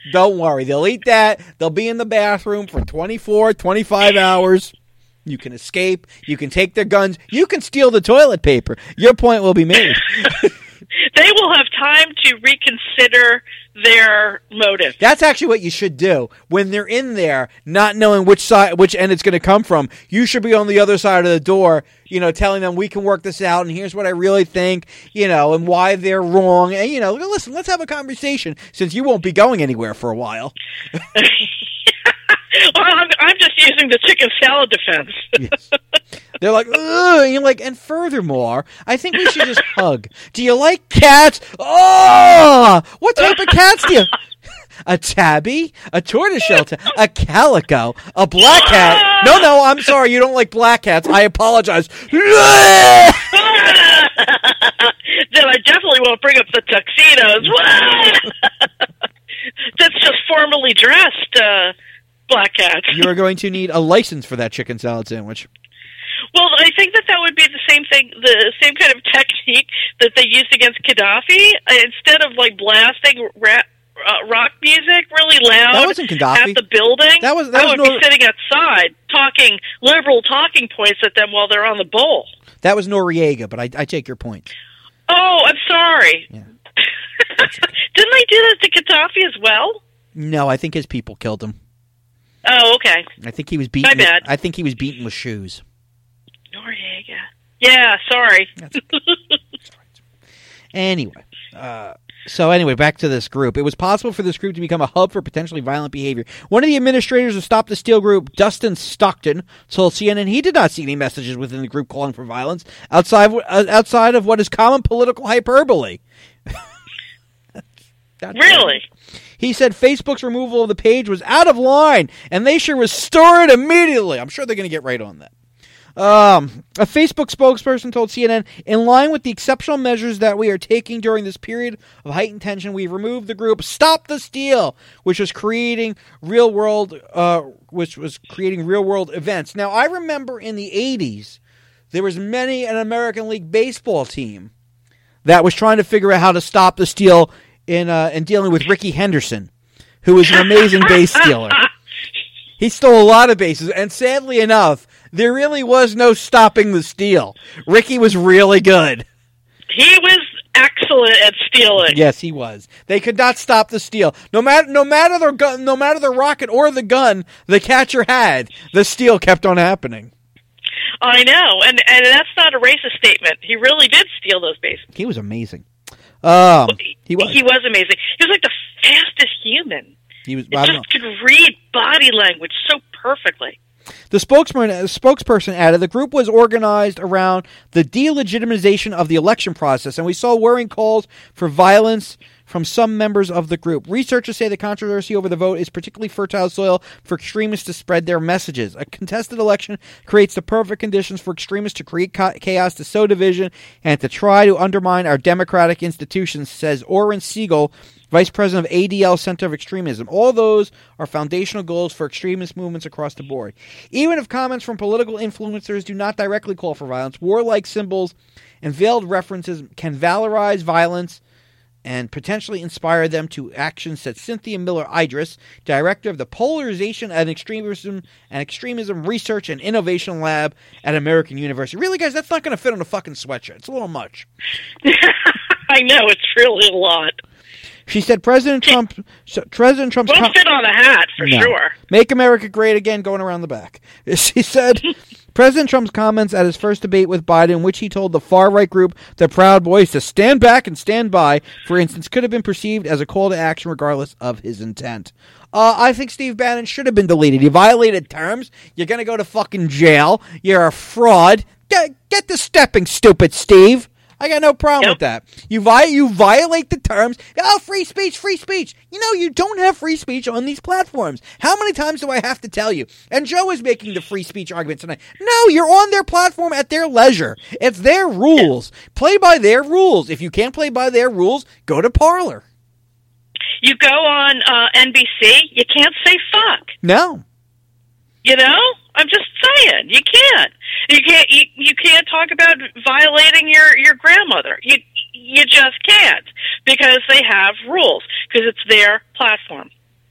Speaker 2: Don't worry. They'll eat that. They'll be in the bathroom for twenty-four, twenty-five hours. You can escape. You can take their guns. You can steal the toilet paper. Your point will be made.
Speaker 3: They will have time to reconsider their motive.
Speaker 2: That's actually what you should do. When they're in there, not knowing which side, which end it's going to come from, you should be on the other side of the door, you know, telling them we can work this out and here's what I really think, you know, and why they're wrong. And, you know, listen, let's have a conversation since you won't be going anywhere for a while.
Speaker 3: Well, I'm, I'm just using the chicken salad defense.
Speaker 2: Yes. They're like, ugh, and you're like, and furthermore, I think we should just hug. Do you like cats? Oh, what type of cats do you? A tabby, a tortoiseshell, ta- a calico, a black cat. No, no, I'm sorry, you don't like black cats. I apologize.
Speaker 3: Then I definitely won't bring up the tuxedos. That's just formally dressed. Uh, Black cats.
Speaker 2: You're going to need a license for that chicken salad sandwich.
Speaker 3: Well, I think that that would be the same thing, the same kind of technique that they used against Gaddafi. Instead of like blasting rap, uh, rock music really loud
Speaker 2: that wasn't Gaddafi.
Speaker 3: at the building,
Speaker 2: that was, that
Speaker 3: I
Speaker 2: was
Speaker 3: would
Speaker 2: Nor-
Speaker 3: be sitting outside talking liberal talking points at them while they're on the bowl.
Speaker 2: That was Noriega, but I, I take your point.
Speaker 3: Oh, I'm sorry.
Speaker 2: Yeah.
Speaker 3: Didn't they do that to Gaddafi as well?
Speaker 2: No, I think his people killed him.
Speaker 3: Oh, okay.
Speaker 2: I think he was beaten.
Speaker 3: My bad.
Speaker 2: With, I think he was beaten with shoes.
Speaker 3: Noriega. Yeah, sorry.
Speaker 2: That's okay. That's right. Anyway, uh, so anyway, back to this group. It was possible for this group to become a hub for potentially violent behavior. One of the administrators of Stop the Steal group, Dustin Stockton, told C N N he did not see any messages within the group calling for violence outside uh, outside of what is common political hyperbole. That's
Speaker 3: really?
Speaker 2: Funny. He said Facebook's removal of the page was out of line, and they should restore it immediately. I'm sure they're going to get right on that. Um, a Facebook spokesperson told C N N, in line with the exceptional measures that we are taking during this period of heightened tension, we've removed the group Stop the Steal, which was creating real world, uh, which was creating real world events. Now, I remember in the eighties, there was many an American League Baseball team that was trying to figure out how to stop the steal in uh, in dealing with Ricky Henderson, who was an amazing base stealer. He stole a lot of bases, and sadly enough, there really was no stopping the steal. Ricky was really good.
Speaker 3: He was excellent at stealing.
Speaker 2: Yes, he was. They could not stop the steal. No matter no matter the gun, no matter the rocket or the gun the catcher had, the steal kept on happening.
Speaker 3: I know, and and that's not a racist statement. He really did steal those bases.
Speaker 2: He was amazing. Um, he was.
Speaker 3: He was amazing. He was like the fastest human.
Speaker 2: He was.
Speaker 3: He
Speaker 2: I
Speaker 3: just
Speaker 2: don't know.
Speaker 3: could read body language so perfectly.
Speaker 2: The spokesman, uh, spokesperson added, the group was organized around the delegitimization of the election process, and we saw worrying calls for violence from some members of the group. Researchers say the controversy over the vote is particularly fertile soil for extremists to spread their messages. A contested election creates the perfect conditions for extremists to create chaos, to sow division, and to try to undermine our democratic institutions, says Oren Siegel, Vice President of A D L Center of Extremism. All those are foundational goals for extremist movements across the board. Even if comments from political influencers do not directly call for violence, warlike symbols and veiled references can valorize violence and potentially inspire them to actions, said Cynthia Miller-Idris, director of the Polarization and Extremism and Extremism Research and Innovation Lab at American University. Really, guys, that's not going to fit on a fucking sweatshirt. It's a little much.
Speaker 3: I know, it's really a lot.
Speaker 2: She said President Trump, President Trump's
Speaker 3: won't
Speaker 2: com-
Speaker 3: fit on a hat for
Speaker 2: no.
Speaker 3: sure.
Speaker 2: Make America great again, going around the back. She said President Trump's comments at his first debate with Biden, in which he told the far-right group, the Proud Boys, to stand back and stand by, for instance, could have been perceived as a call to action regardless of his intent. Uh, I think Steve Bannon should have been deleted. He violated terms. You're going to go to fucking jail. You're a fraud. Get, get the stepping, stupid Steve. I got no problem
Speaker 3: yep.
Speaker 2: with that. You vi- you violate the terms. Oh, free speech, free speech. You know, you don't have free speech on these platforms. How many times do I have to tell you? And Joe is making the free speech argument tonight. No, you're on their platform at their leisure. It's their rules. Play by their rules. If you can't play by their rules, go to Parler.
Speaker 3: You go on uh, N B C, you can't say fuck.
Speaker 2: No.
Speaker 3: You know? I'm just saying, you can't. You can't. You, you can't talk about violating your, your grandmother. You you just can't, because they have rules, because it's their platform.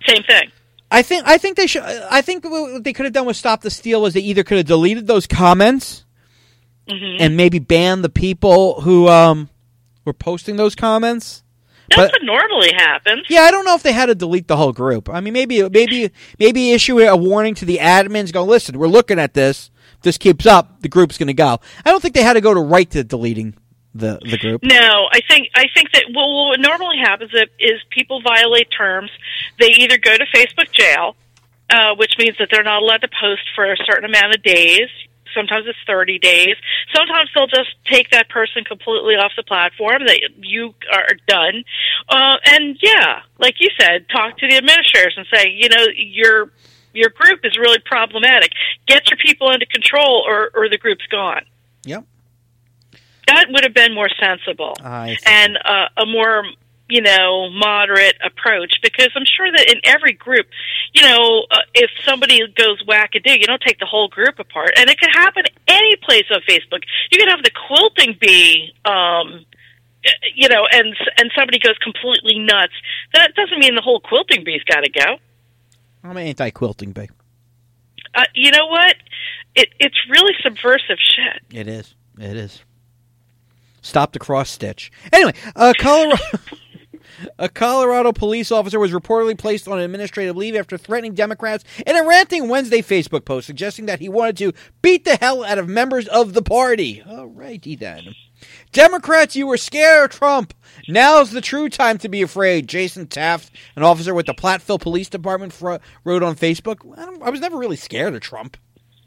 Speaker 3: Same thing.
Speaker 2: I think I think they should. I think what they could have done with Stop the Steal was they either could have deleted those comments mm-hmm. and maybe banned the people who um, were posting those comments.
Speaker 3: That's
Speaker 2: but,
Speaker 3: what normally happens.
Speaker 2: Yeah, I don't know if they had to delete the whole group. I mean, maybe maybe maybe issue a warning to the admins. Go, listen, we're looking at this. If this keeps up, the group's going to go. I don't think they had to go to right to deleting the the group.
Speaker 3: No, I think I think that well, what normally happens is people violate terms. They either go to Facebook jail, uh, which means that they're not allowed to post for a certain amount of days. Sometimes it's thirty days. Sometimes they'll just take that person completely off the platform. That you are done. Uh, and yeah, like you said, talk to the administrators and say, you know, your your group is really problematic. Get your people under control, or or the group's gone.
Speaker 2: Yep.
Speaker 3: That would have been more sensible and uh, a more, you know, moderate approach, because I'm sure that in every group, you know, uh, if somebody goes whack-a-dig, you don't take the whole group apart. And it could happen any place on Facebook. You could have the quilting bee, um, you know, and and somebody goes completely nuts. That doesn't mean the whole quilting bee's got to go.
Speaker 2: I'm anti-quilting bee.
Speaker 3: Uh, you know what? It It's really subversive shit.
Speaker 2: It is. It is. Stop the cross stitch. Anyway, uh, Colorado, a Colorado police officer was reportedly placed on administrative leave after threatening Democrats in a ranting Wednesday Facebook post suggesting that he wanted to beat the hell out of members of the party. All righty then. Democrats, you were scared of Trump. Now's the true time to be afraid. Jason Taft, an officer with the Platteville Police Department, fr- wrote on Facebook. I, don't, I was never really scared of Trump.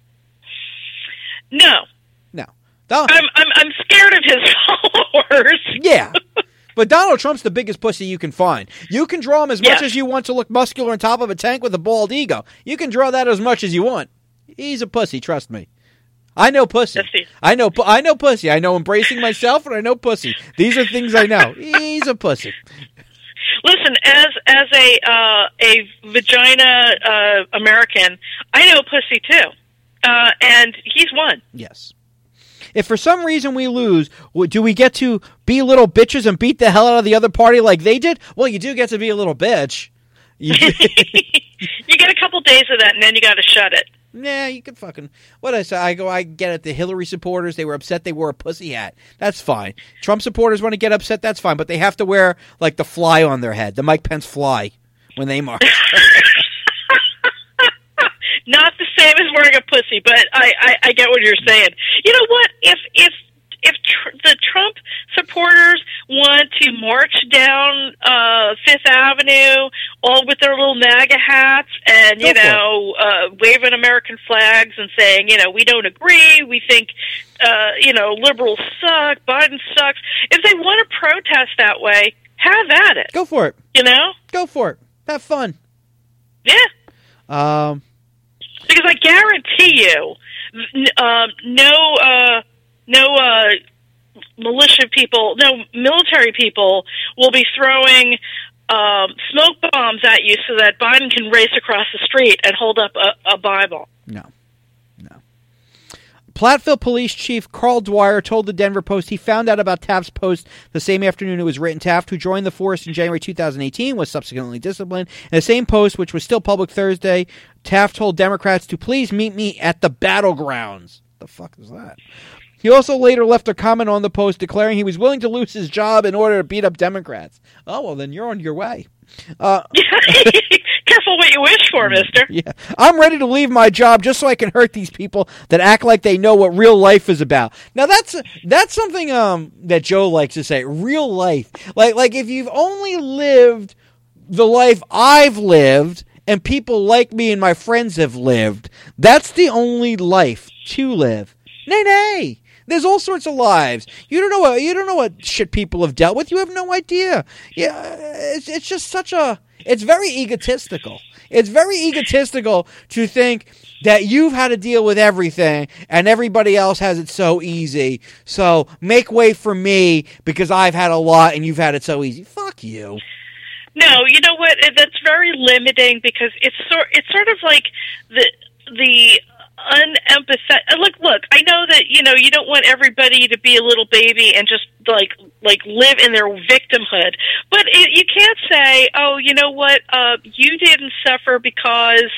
Speaker 3: No.
Speaker 2: No.
Speaker 3: I'm, I'm I'm scared of his followers.
Speaker 2: Yeah. But Donald Trump's the biggest pussy you can find. You can draw him as
Speaker 3: yeah.
Speaker 2: much as you want to look muscular on top of a tank with a bald ego. You can draw that as much as you want. He's a pussy, trust me. I know pussy. I know I know pussy. I know embracing myself, and I know pussy. These are things I know. He's a pussy.
Speaker 3: Listen, as as a uh, a vagina uh, American, I know pussy too, uh, and he's one.
Speaker 2: Yes. If for some reason we lose, do we get to be little bitches and beat the hell out of the other party like they did? Well, you do get to be a little bitch.
Speaker 3: You, you get a couple days of that, and then you got to shut it.
Speaker 2: Nah, you can fucking... What I say? I go, I get it. The Hillary supporters, they were upset they wore a pussy hat. That's fine. Trump supporters want to get upset, that's fine. But they have to wear, like, the fly on their head. The Mike Pence fly when they march.
Speaker 3: Not the same as wearing a pussy, but I, I, I get what you're saying. You know what? If if if tr- the Trump supporters want to march down uh, Fifth Avenue, all with their little MAGA hats, and you know, uh, waving American flags and saying, you know, we don't agree, we think, uh, you know, liberals suck, Biden sucks. If they want to protest that way, have at it.
Speaker 2: Go for it.
Speaker 3: You know,
Speaker 2: go for it. Have fun.
Speaker 3: Yeah.
Speaker 2: Um.
Speaker 3: Because I guarantee you, um, no, uh, no uh, militia people, no military people will be throwing um, smoke bombs at you so that Biden can race across the street and hold up a, a Bible.
Speaker 2: No, no. Platteville Police Chief Carl Dwyer told the Denver Post he found out about Taft's post the same afternoon it was written. Taft, who joined the force in January two thousand eighteen, was subsequently disciplined. In the same post, which was still public Thursday, Taft told Democrats to please meet me at the battlegrounds. The fuck is that? He also later left a comment on the post declaring he was willing to lose his job in order to beat up Democrats. Oh, well, then you're on your way. Uh,
Speaker 3: Careful what you wish for, mister.
Speaker 2: Yeah, I'm ready to leave my job just so I can hurt these people that act like they know what real life is about. Now, that's that's something um, that Joe likes to say, real life. Like, like if you've only lived the life I've lived and people like me and my friends have lived, that's the only life to live. Nay, nay. There's all sorts of lives. You don't know what you don't know what shit people have dealt with. You have no idea. Yeah, it's it's just such a. It's very egotistical. It's very egotistical to think that you've had to deal with everything and everybody else has it so easy. So make way for me because I've had a lot and you've had it so easy. Fuck you.
Speaker 3: No, you know what? That's very limiting because it's sort it's sort of like the the. unempathetic. Look, look. I know that you know you don't want everybody to be a little baby and just like like live in their victimhood. But it, you can't say, oh, you know what, uh, you didn't suffer because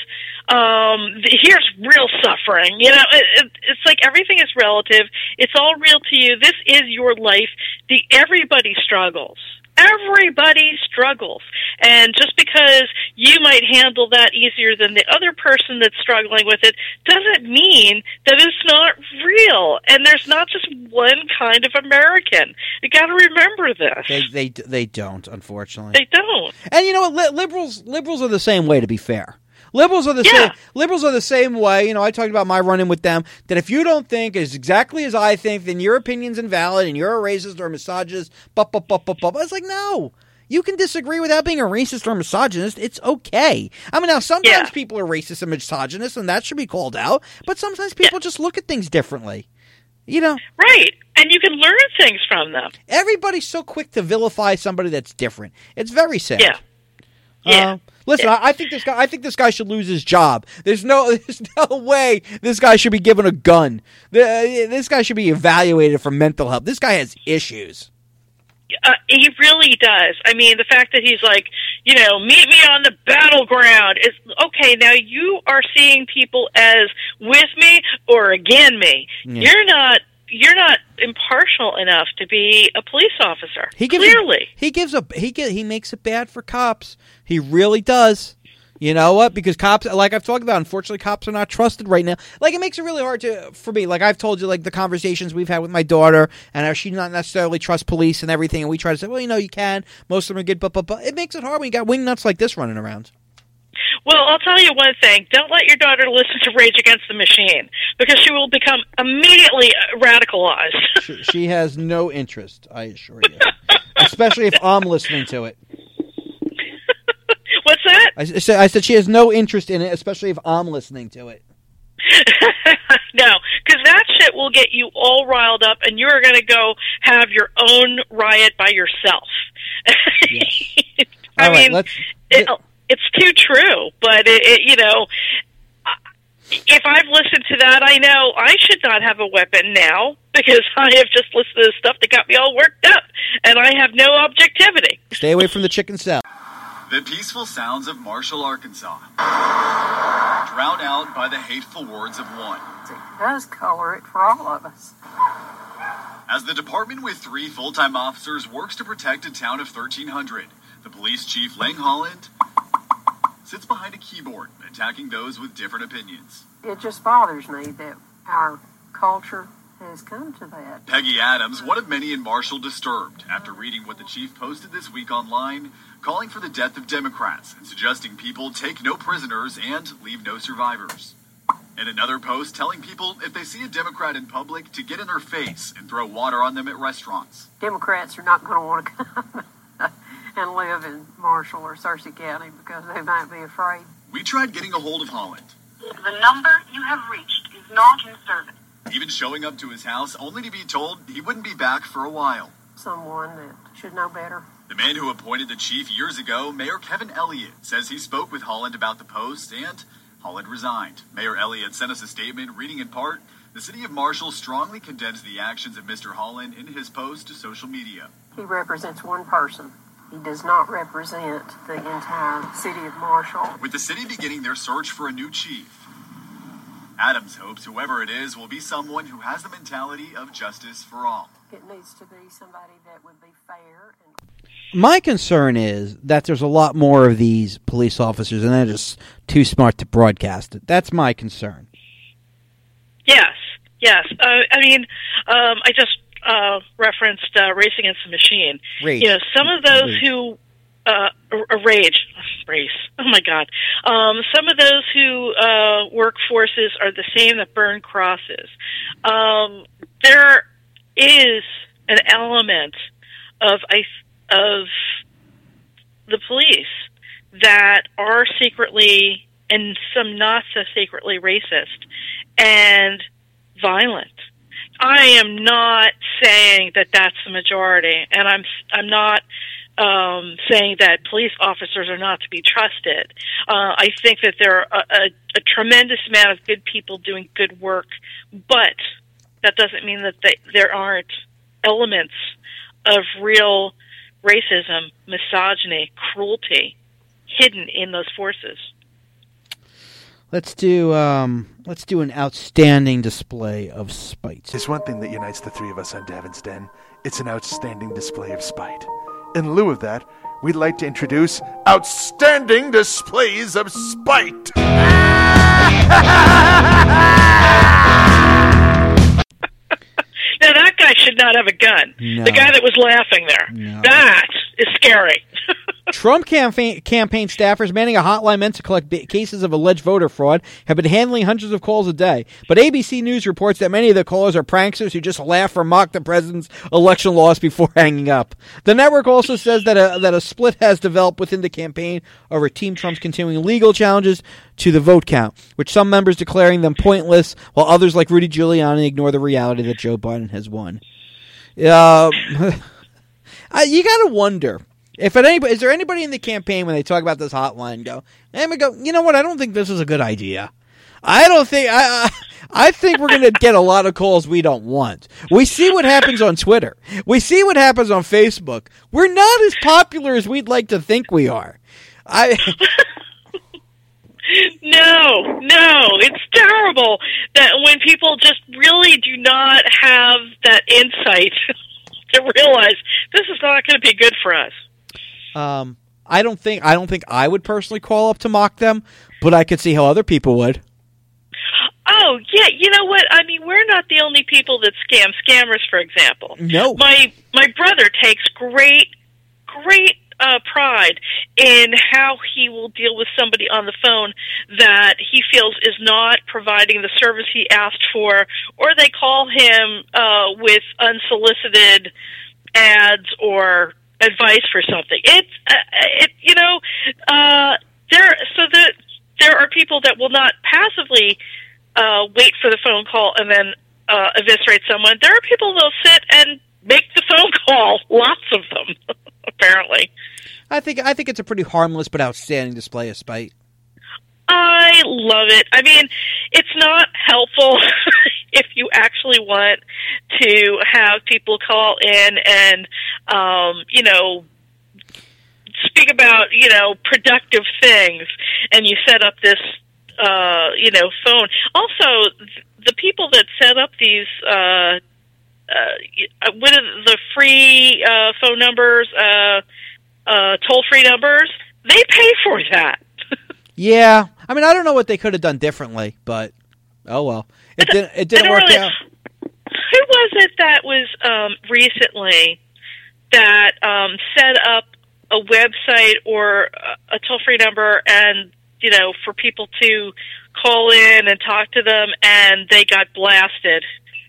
Speaker 3: um, the, here's real suffering. You know, it, it, it's like everything is relative. It's all real to you. This is your life. The everybody struggles. Everybody struggles. And just because you might handle that easier than the other person that's struggling with it doesn't mean that it's not real. And there's not just one kind of American. You got to remember this.
Speaker 2: They they they don't, unfortunately.
Speaker 3: They don't.
Speaker 2: And you know what? Li- liberals liberals are the same way, to be fair. Liberals are the
Speaker 3: Yeah.
Speaker 2: same. Liberals are the same way. You know, I talked about my run-in with them. That if you don't think is exactly as I think, then your opinion's invalid and you're a racist or a misogynist. Bup, bup, bup, bup, bup. I was like, no, you can disagree without being a racist or a misogynist. It's okay. I mean, now sometimes
Speaker 3: Yeah.
Speaker 2: people are racist and misogynist, and that should be called out. But sometimes people
Speaker 3: Yeah.
Speaker 2: just look at things differently. You know,
Speaker 3: Right. And you can learn things from them.
Speaker 2: everybody's so quick to vilify somebody that's different. It's very sad.
Speaker 3: Yeah. Yeah.
Speaker 2: Uh, listen,
Speaker 3: Yeah.
Speaker 2: I, I think this guy. I think this guy should lose his job. There's no, there's no way this guy should be given a gun. The, this guy should be evaluated for mental health. This guy has issues.
Speaker 3: Uh, he really does. I mean, the fact that he's like, you know, meet me on the battleground is okay. Now you are seeing people as with me or against me.
Speaker 2: Yeah.
Speaker 3: You're not. You're not impartial enough to be a police officer.
Speaker 2: He gives
Speaker 3: Clearly,
Speaker 2: a, he gives a he get, he makes it bad for cops. He really does. You know what? Because cops, like I've talked about, unfortunately, cops are not trusted right now. Like, it makes it really hard to for me. Like I've told you, like the conversations we've had with my daughter, and how she not necessarily trust police and everything. And we try to say, well, you know, you can. Most of them are good, but but but it makes it hard when you got wingnuts like this running around.
Speaker 3: well, I'll tell you one thing. Don't let your daughter listen to Rage Against the Machine, because she will become immediately radicalized.
Speaker 2: She, she has no interest, I assure you. Especially if I'm listening to it.
Speaker 3: What's that?
Speaker 2: I said, I said she has no interest in it, especially if I'm listening to it.
Speaker 3: No, because that shit will get you all riled up, and you're going to go have your own riot by yourself.
Speaker 2: Yes.
Speaker 3: I
Speaker 2: All right,
Speaker 3: mean,
Speaker 2: let's-
Speaker 3: it, it's too true, but it, it, you know, if I've listened to that, I know I should not have a weapon now because I have just listened to the stuff that got me all worked up, and I have no objectivity.
Speaker 2: Stay away from the chicken salad.
Speaker 4: The peaceful sounds of Marshall, Arkansas, drowned out by the hateful words of one.
Speaker 5: It does color it for all of us.
Speaker 4: As the department with three full-time officers works to protect a town of thirteen hundred, the police chief, Lang Holland, sits behind a keyboard, attacking those with different opinions.
Speaker 5: It just bothers me that our culture has come to that.
Speaker 4: Peggy Adams, one of many in Marshall, disturbed after reading what the chief posted this week online, calling for the death of Democrats and suggesting people take no prisoners and leave no survivors. In another post, telling people if they see a Democrat in public to get in their face and throw water on them at restaurants.
Speaker 5: Democrats are not going to want to come and live in Marshall or Searcy County because they might be afraid.
Speaker 4: We tried getting a hold of Holland,
Speaker 6: The number you have reached is not in service.
Speaker 4: even showing up to his house only to be told he wouldn't be back for a while.
Speaker 5: Someone that should know better.
Speaker 4: The man who appointed the chief years ago, Mayor Kevin Elliott, says he spoke with Holland about the post and Holland resigned. Mayor Elliott sent us a statement reading in part, the city of Marshall strongly condemns the actions of Mister Holland in his post to social media.
Speaker 5: He represents one person. He does not represent the entire city of Marshall.
Speaker 4: With the city beginning their search for a new chief, Adams hopes whoever it is will be someone who has the mentality of justice for all.
Speaker 5: It needs to be somebody that would be fair. And
Speaker 2: My concern is that there's a lot more of these police officers, and they're just too smart to broadcast it. That's my concern.
Speaker 3: Yes, yes. Uh, I mean, um, I just uh, referenced uh, Race Against the Machine.
Speaker 2: Rage.
Speaker 3: You know, some of those
Speaker 2: Rage.
Speaker 3: who uh, a rage, race. Oh my God! Um, some of those who uh, work forces are the same that burn crosses. Um, there is an element of I of the police that are secretly and some not so secretly racist and violent. I am not saying that that's the majority, and I'm I'm not um, saying that police officers are not to be trusted. Uh, I think that there are a, a, a tremendous amount of good people doing good work, but that doesn't mean that they, there aren't elements of real racism, misogyny, cruelty hidden in those forces.
Speaker 2: Let's do um, let's do an outstanding display of spite.
Speaker 7: There's one thing that unites the three of us on Davin's Den. It's an outstanding display of spite. In lieu of that, we'd like to introduce Outstanding Displays of Spite.
Speaker 3: Now that guy should not have a gun.
Speaker 2: No.
Speaker 3: The guy that was laughing there.
Speaker 2: No.
Speaker 3: That is scary.
Speaker 2: Trump campaign, campaign staffers manning a hotline meant to collect b- cases of alleged voter fraud have been handling hundreds of calls a day. But A B C News reports that many of the callers are pranksters who just laugh or mock the president's election loss before hanging up. The network also says that a, that a split has developed within the campaign over Team Trump's continuing legal challenges to the vote count, with some members declaring them pointless, while others, like Rudy Giuliani, ignore the reality that Joe Biden has won. Uh, I, you got to wonder. If at anybody, is there anybody in the campaign when they talk about this hotline go, and we go, you know what? I don't think this is a good idea. I don't think I. I, I think we're going to get a lot of calls we don't want. We see what happens on Twitter. We see what happens on Facebook. We're not as popular as we'd like to think we are. I.
Speaker 3: No, no, it's terrible that when people just really do not have that insight to realize this is not going to be good for us.
Speaker 2: Um, I don't think I don't think I would personally call up to mock them, but I could see how other people would.
Speaker 3: Oh, yeah, you know what? I mean, we're not the only people that scam. Scammers, for example.
Speaker 2: No.
Speaker 3: My my brother takes great, great uh, pride in how he will deal with somebody on the phone that he feels is not providing the service he asked for, or they call him uh, with unsolicited ads or advice for something. It's, uh, it, you know, uh, there, so that there are people that will not passively uh, wait for the phone call and then uh, eviscerate someone. There are people that'll sit and make the phone call. Lots of them, apparently.
Speaker 2: I think I think it's a pretty harmless but outstanding display of spite.
Speaker 3: I love it. I mean, it's not helpful if you actually want to have people call in and, um, you know, speak about, you know, productive things, and you set up this, uh, you know, phone. Also, the people that set up these, uh, uh, what are the free uh, phone numbers, uh, uh, toll-free numbers, they pay for that.
Speaker 2: Yeah, I mean, I don't know what they could have done differently, but oh well, it didn't. It didn't work
Speaker 3: really,
Speaker 2: out.
Speaker 3: Who was it that was um, recently that um, set up a website or a toll-free number, and you know, for people to call in and talk to them, and they got blasted?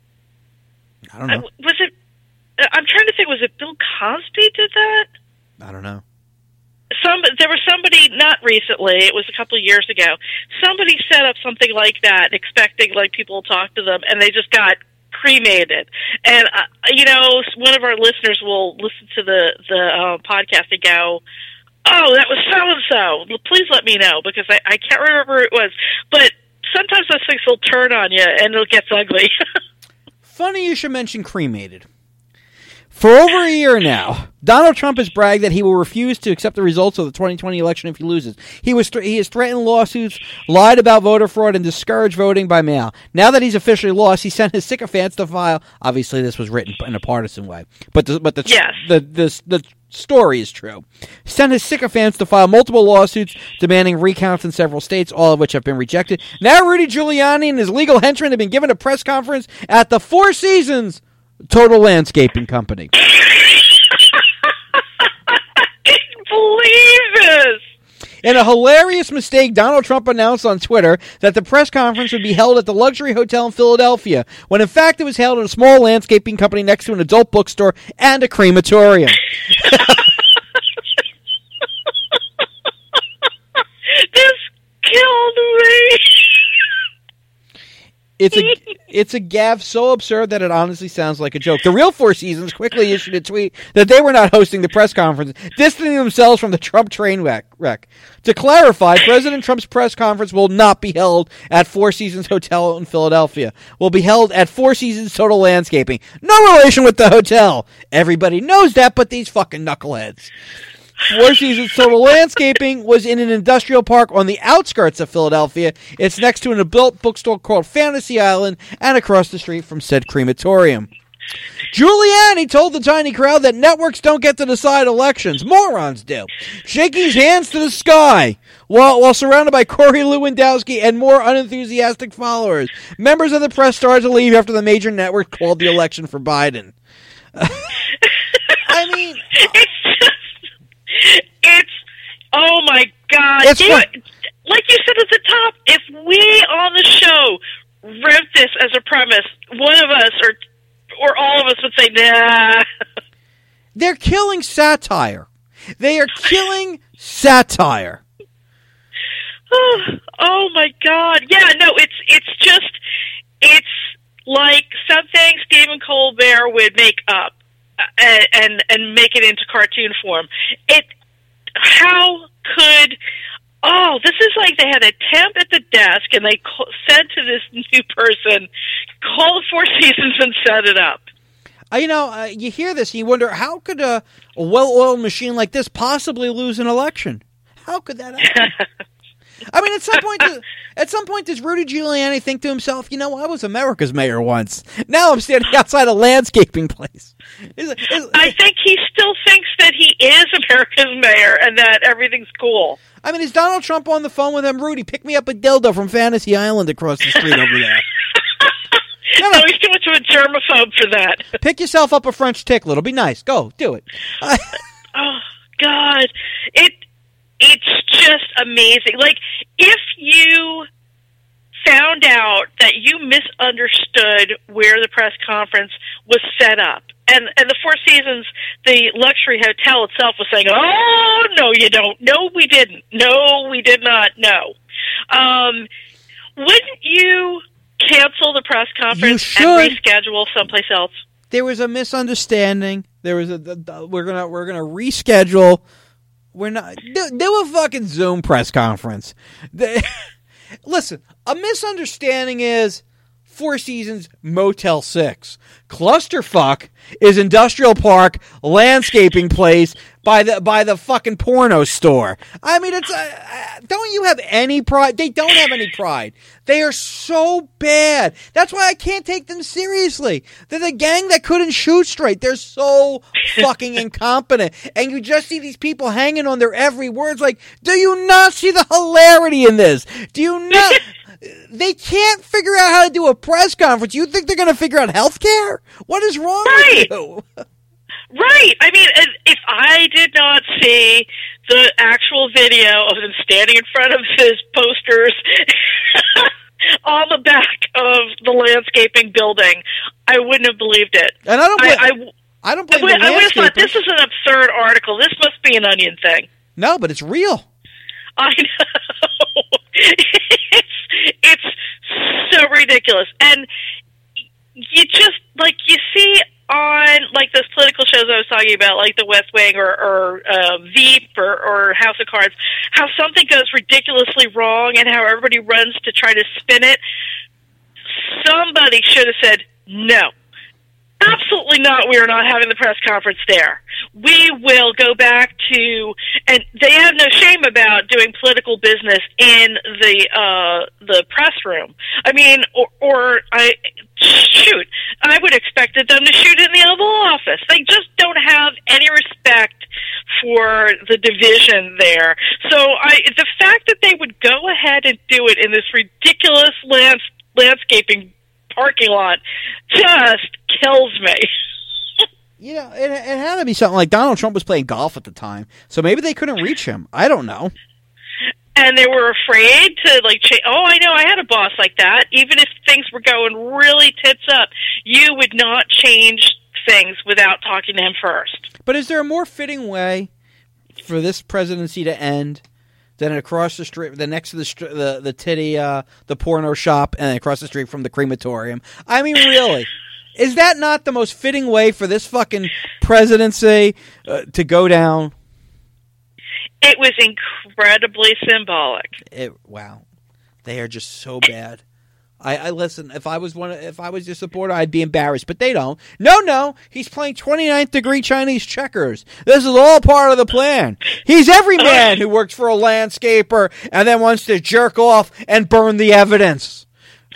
Speaker 2: I don't know.
Speaker 3: Uh, was it? I'm trying to think. Was it Bill Cosby did that?
Speaker 2: I don't know.
Speaker 3: Some there was somebody, not recently, it was a couple of years ago, somebody set up something like that, expecting like people to talk to them, and they just got cremated. And uh, you know, one of our listeners will listen to the the uh, podcast and go, "Oh, that was so and so. Please let me know," because I, I can't remember who it was. But sometimes those things will turn on you, and it gets ugly.
Speaker 2: Funny you should mention cremated. For over a year now, Donald Trump has bragged that he will refuse to accept the results of the twenty twenty election if he loses. He was th- he has threatened lawsuits, lied about voter fraud, and discouraged voting by mail. Now that he's officially lost, he sent his sycophants to file. Obviously, this was written in a partisan way, but the, but the
Speaker 3: yes.
Speaker 2: the, the the story is true. He sent his sycophants to file multiple lawsuits demanding recounts in several states, all of which have been rejected. Now Rudy Giuliani and his legal henchmen have been given a press conference at the Four Seasons Total Landscaping Company.
Speaker 3: Believe this.
Speaker 2: In a hilarious mistake, Donald Trump announced on Twitter that the press conference would be held at the luxury hotel in Philadelphia, when in fact it was held at a small landscaping company next to an adult bookstore and a crematorium.
Speaker 3: This killed me.
Speaker 2: It's a It's a gaffe so absurd that it honestly sounds like a joke. The real Four Seasons quickly issued a tweet that they were not hosting the press conference, distancing themselves from the Trump train wreck. wreck. To clarify, President Trump's press conference will not be held at Four Seasons Hotel in Philadelphia. Will be held at Four Seasons Total Landscaping. No relation with the hotel. Everybody knows that, but these fucking knuckleheads. Four Seasons Total Landscaping was in an industrial park on the outskirts of Philadelphia. It's next to an adult bookstore called Fantasy Island and across the street from said crematorium. Giuliani told the tiny crowd that networks don't get to decide elections. Morons do. Shaking his hands to the sky while, while surrounded by Corey Lewandowski and more unenthusiastic followers. Members of the press started to leave after the major network called the election for Biden. I mean...
Speaker 3: It's just... It's, oh my God.
Speaker 2: It's
Speaker 3: you,
Speaker 2: fun.
Speaker 3: Like you said at the top, if we on the show wrote this as a premise, one of us or or all of us would say, nah.
Speaker 2: They're killing satire. They are killing satire.
Speaker 3: Oh, oh my God. Yeah, no, it's it's just, it's like something Stephen Colbert would make up. And, and and make it into cartoon form. It how could oh this is like they had a temp at the desk and they co- said to this new person, call the Four Seasons and set it up.
Speaker 2: Uh, you know, uh, you hear this and you wonder how could a, a well-oiled machine like this possibly lose an election? How could that happen? I mean, at some point, does, at some point, does Rudy Giuliani think to himself, you know, I was America's mayor once. Now I'm standing outside a landscaping place. Is, is,
Speaker 3: I think he still thinks that he is America's mayor and that everything's cool.
Speaker 2: I mean, is Donald Trump on the phone with him? Rudy, pick me up a dildo from Fantasy Island across the street over there.
Speaker 3: No, no, he's too much of a germaphobe for that.
Speaker 2: Pick yourself up a French tickle. It'll be nice. Go, do it.
Speaker 3: Oh, God. It... It's just amazing. Like, if you found out that you misunderstood where the press conference was set up, and, and the Four Seasons, the luxury hotel itself was saying, oh, no, you don't. No, we didn't. No, we did not. No. Um, wouldn't you cancel the press conference and reschedule someplace else?
Speaker 2: There was a misunderstanding. There was a, the, we're gonna, we're gonna reschedule. We're not do, do a fucking Zoom press conference. They, listen, a misunderstanding is Four Seasons Motel six. Clusterfuck is industrial park landscaping place by the by the fucking porno store. I mean, it's uh, don't you have any pride? They don't have any pride. They are so bad. That's why I can't take them seriously. They're the gang that couldn't shoot straight. They're so fucking incompetent. And you just see these people hanging on their every word. It's like, do you not see the hilarity in this? Do you not? They can't figure out how to do a press conference. You think they're going to figure out health care? What is wrong
Speaker 3: right.
Speaker 2: with you?
Speaker 3: Right. I mean, if I did not see the actual video of them standing in front of his posters on the back of the landscaping building, I wouldn't have believed it.
Speaker 2: And I don't blame, I, I, I don't blame
Speaker 3: I,
Speaker 2: the
Speaker 3: I would have thought, this
Speaker 2: landscapers.
Speaker 3: is an absurd article. This must be an Onion thing.
Speaker 2: No, but it's real.
Speaker 3: I know. it's, it's so ridiculous. And you just, like, you see on, like, those political shows I was talking about, like The West Wing or, or uh, Veep or, or House of Cards, how something goes ridiculously wrong and how everybody runs to try to spin it. Somebody should have said, no. Absolutely not. We are not having the press conference there. We will go back to, and they have no shame about doing political business in the uh, the press room. I mean, or, or I shoot, I would expect them to shoot in the Oval Office. They just don't have any respect for the division there. So I, the fact that they would go ahead and do it in this ridiculous lands, landscaping parking lot just kills me.
Speaker 2: You know, it, it had to be something like Donald Trump was playing golf at the time, so maybe they couldn't reach him. I don't know.
Speaker 3: And they were afraid to, like, cha- oh, I know, I had a boss like that. Even if things were going really tits up, you would not change things without talking to him first.
Speaker 2: But is there a more fitting way for this presidency to end then across the street, then next to the str- the the titty, uh, the porno shop, and then across the street from the crematorium. I mean, really, is that not the most fitting way for this fucking presidency uh, to go down?
Speaker 3: It was incredibly symbolic.
Speaker 2: It, wow, they are just so bad. I, I listen. If I was one, if I was your supporter, I'd be embarrassed. But they don't. No, no. He's playing twenty-ninth degree Chinese checkers. This is all part of the plan. He's every man who works for a landscaper and then wants to jerk off and burn the evidence.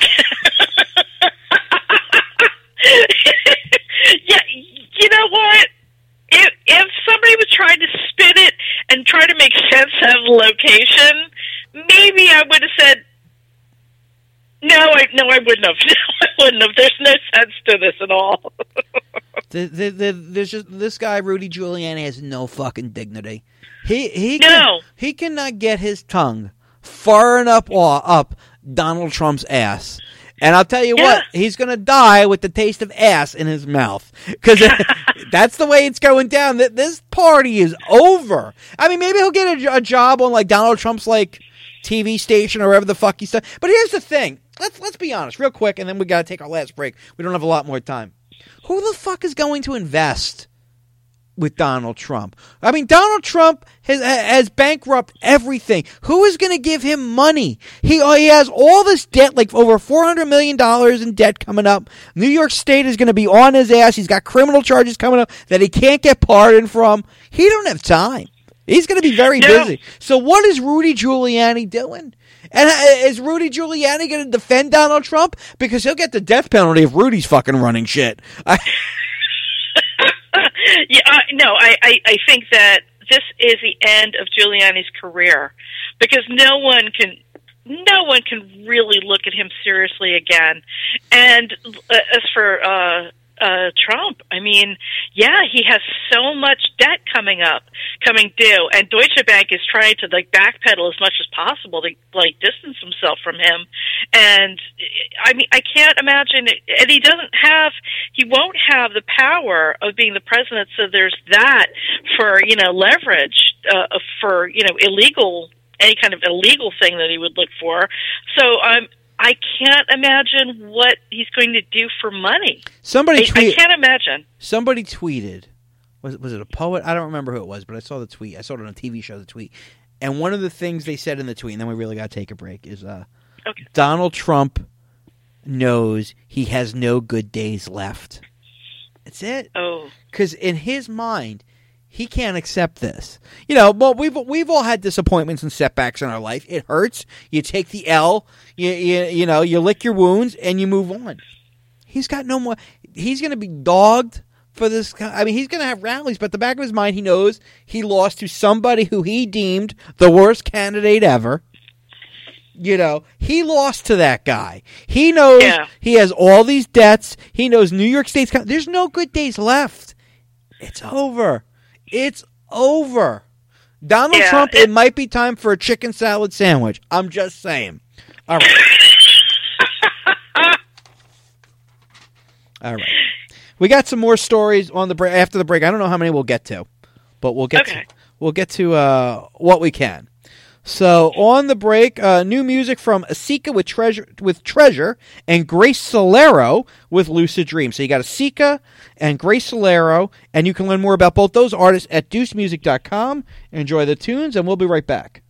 Speaker 3: Yeah, you know what? If if somebody was trying to spin it and try to make sense of location, maybe I would have said. No, I no, I wouldn't have. No, I wouldn't have. There's no sense to this at all.
Speaker 2: the, the, the, there's just this guy Rudy Giuliani has no fucking dignity. He he
Speaker 3: no.
Speaker 2: can, he cannot get his tongue far enough up Donald Trump's ass. And I'll tell you
Speaker 3: yeah.
Speaker 2: what, he's going to die with the taste of ass in his mouth. Because that's the way it's going down. This party is over. I mean, maybe he'll get a, a job on like Donald Trump's like T V station or wherever the fuck he's. But here's the thing. Let's let's be honest real quick, and then we got to take our last break. We don't have a lot more time. Who the fuck is going to invest with Donald Trump? I mean, Donald Trump has, has bankrupt everything. Who is going to give him money? He he has all this debt, like over four hundred million dollars in debt coming up. New York State is going to be on his ass. He's got criminal charges coming up that he can't get pardoned from. He don't have time. He's going to be very
Speaker 3: no.
Speaker 2: busy. So what is Rudy Giuliani doing? And is Rudy Giuliani going to defend Donald Trump? Because he'll get the death penalty if Rudy's fucking running shit. I-
Speaker 3: yeah, uh, no, I, I, I think that this is the end of Giuliani's career because no one can, no one can really look at him seriously again. And uh, as for uh, uh, Trump, I mean, yeah, he has so much debt coming up, coming due, and Deutsche Bank is trying to like backpedal as much as possible to like distance himself from him. And I mean, I can't imagine it, and he doesn't have, he won't have the power of being the president. So there's that for you know leverage uh, for you know illegal any kind of illegal thing that he would look for. So I'm. Um, I can't imagine what he's going to do for money.
Speaker 2: Somebody
Speaker 3: I,
Speaker 2: tweeted,
Speaker 3: I can't imagine.
Speaker 2: Somebody tweeted, was was it a poet? I don't remember who it was, but I saw the tweet. I saw it on a T V show, the tweet. And one of the things they said in the tweet, and then we really got to take a break, is uh,
Speaker 3: okay. Donald
Speaker 2: Trump knows he has no good days left. That's it.
Speaker 3: Oh.
Speaker 2: Because in his mind, he can't accept this. You know, well, we've we've all had disappointments and setbacks in our life. It hurts. You take the L. You you, you know, you lick your wounds and you move on. He's got no more. He's going to be dogged for this. I mean, he's going to have rallies, but the back of his mind, he knows he lost to somebody who he deemed the worst candidate ever. You know, he lost to that guy. He knows
Speaker 3: yeah.
Speaker 2: he has all these debts. He knows New York State's. There's no good days left. It's over. It's over. Donald
Speaker 3: yeah,
Speaker 2: Trump,
Speaker 3: it,
Speaker 2: it might be time for a chicken salad sandwich. I'm just saying. All right. All right. We got some more stories on the break after the break. I don't know how many we'll get to, but we'll get
Speaker 3: okay.
Speaker 2: to we'll get to uh, what we can. So on the break, uh, new music from Asika with Treasure with Treasure and Grace Solero with Lucid Dream. So you got Asika and Grace Solero, and you can learn more about both those artists at deuce music dot com. Enjoy the tunes, and we'll be right back.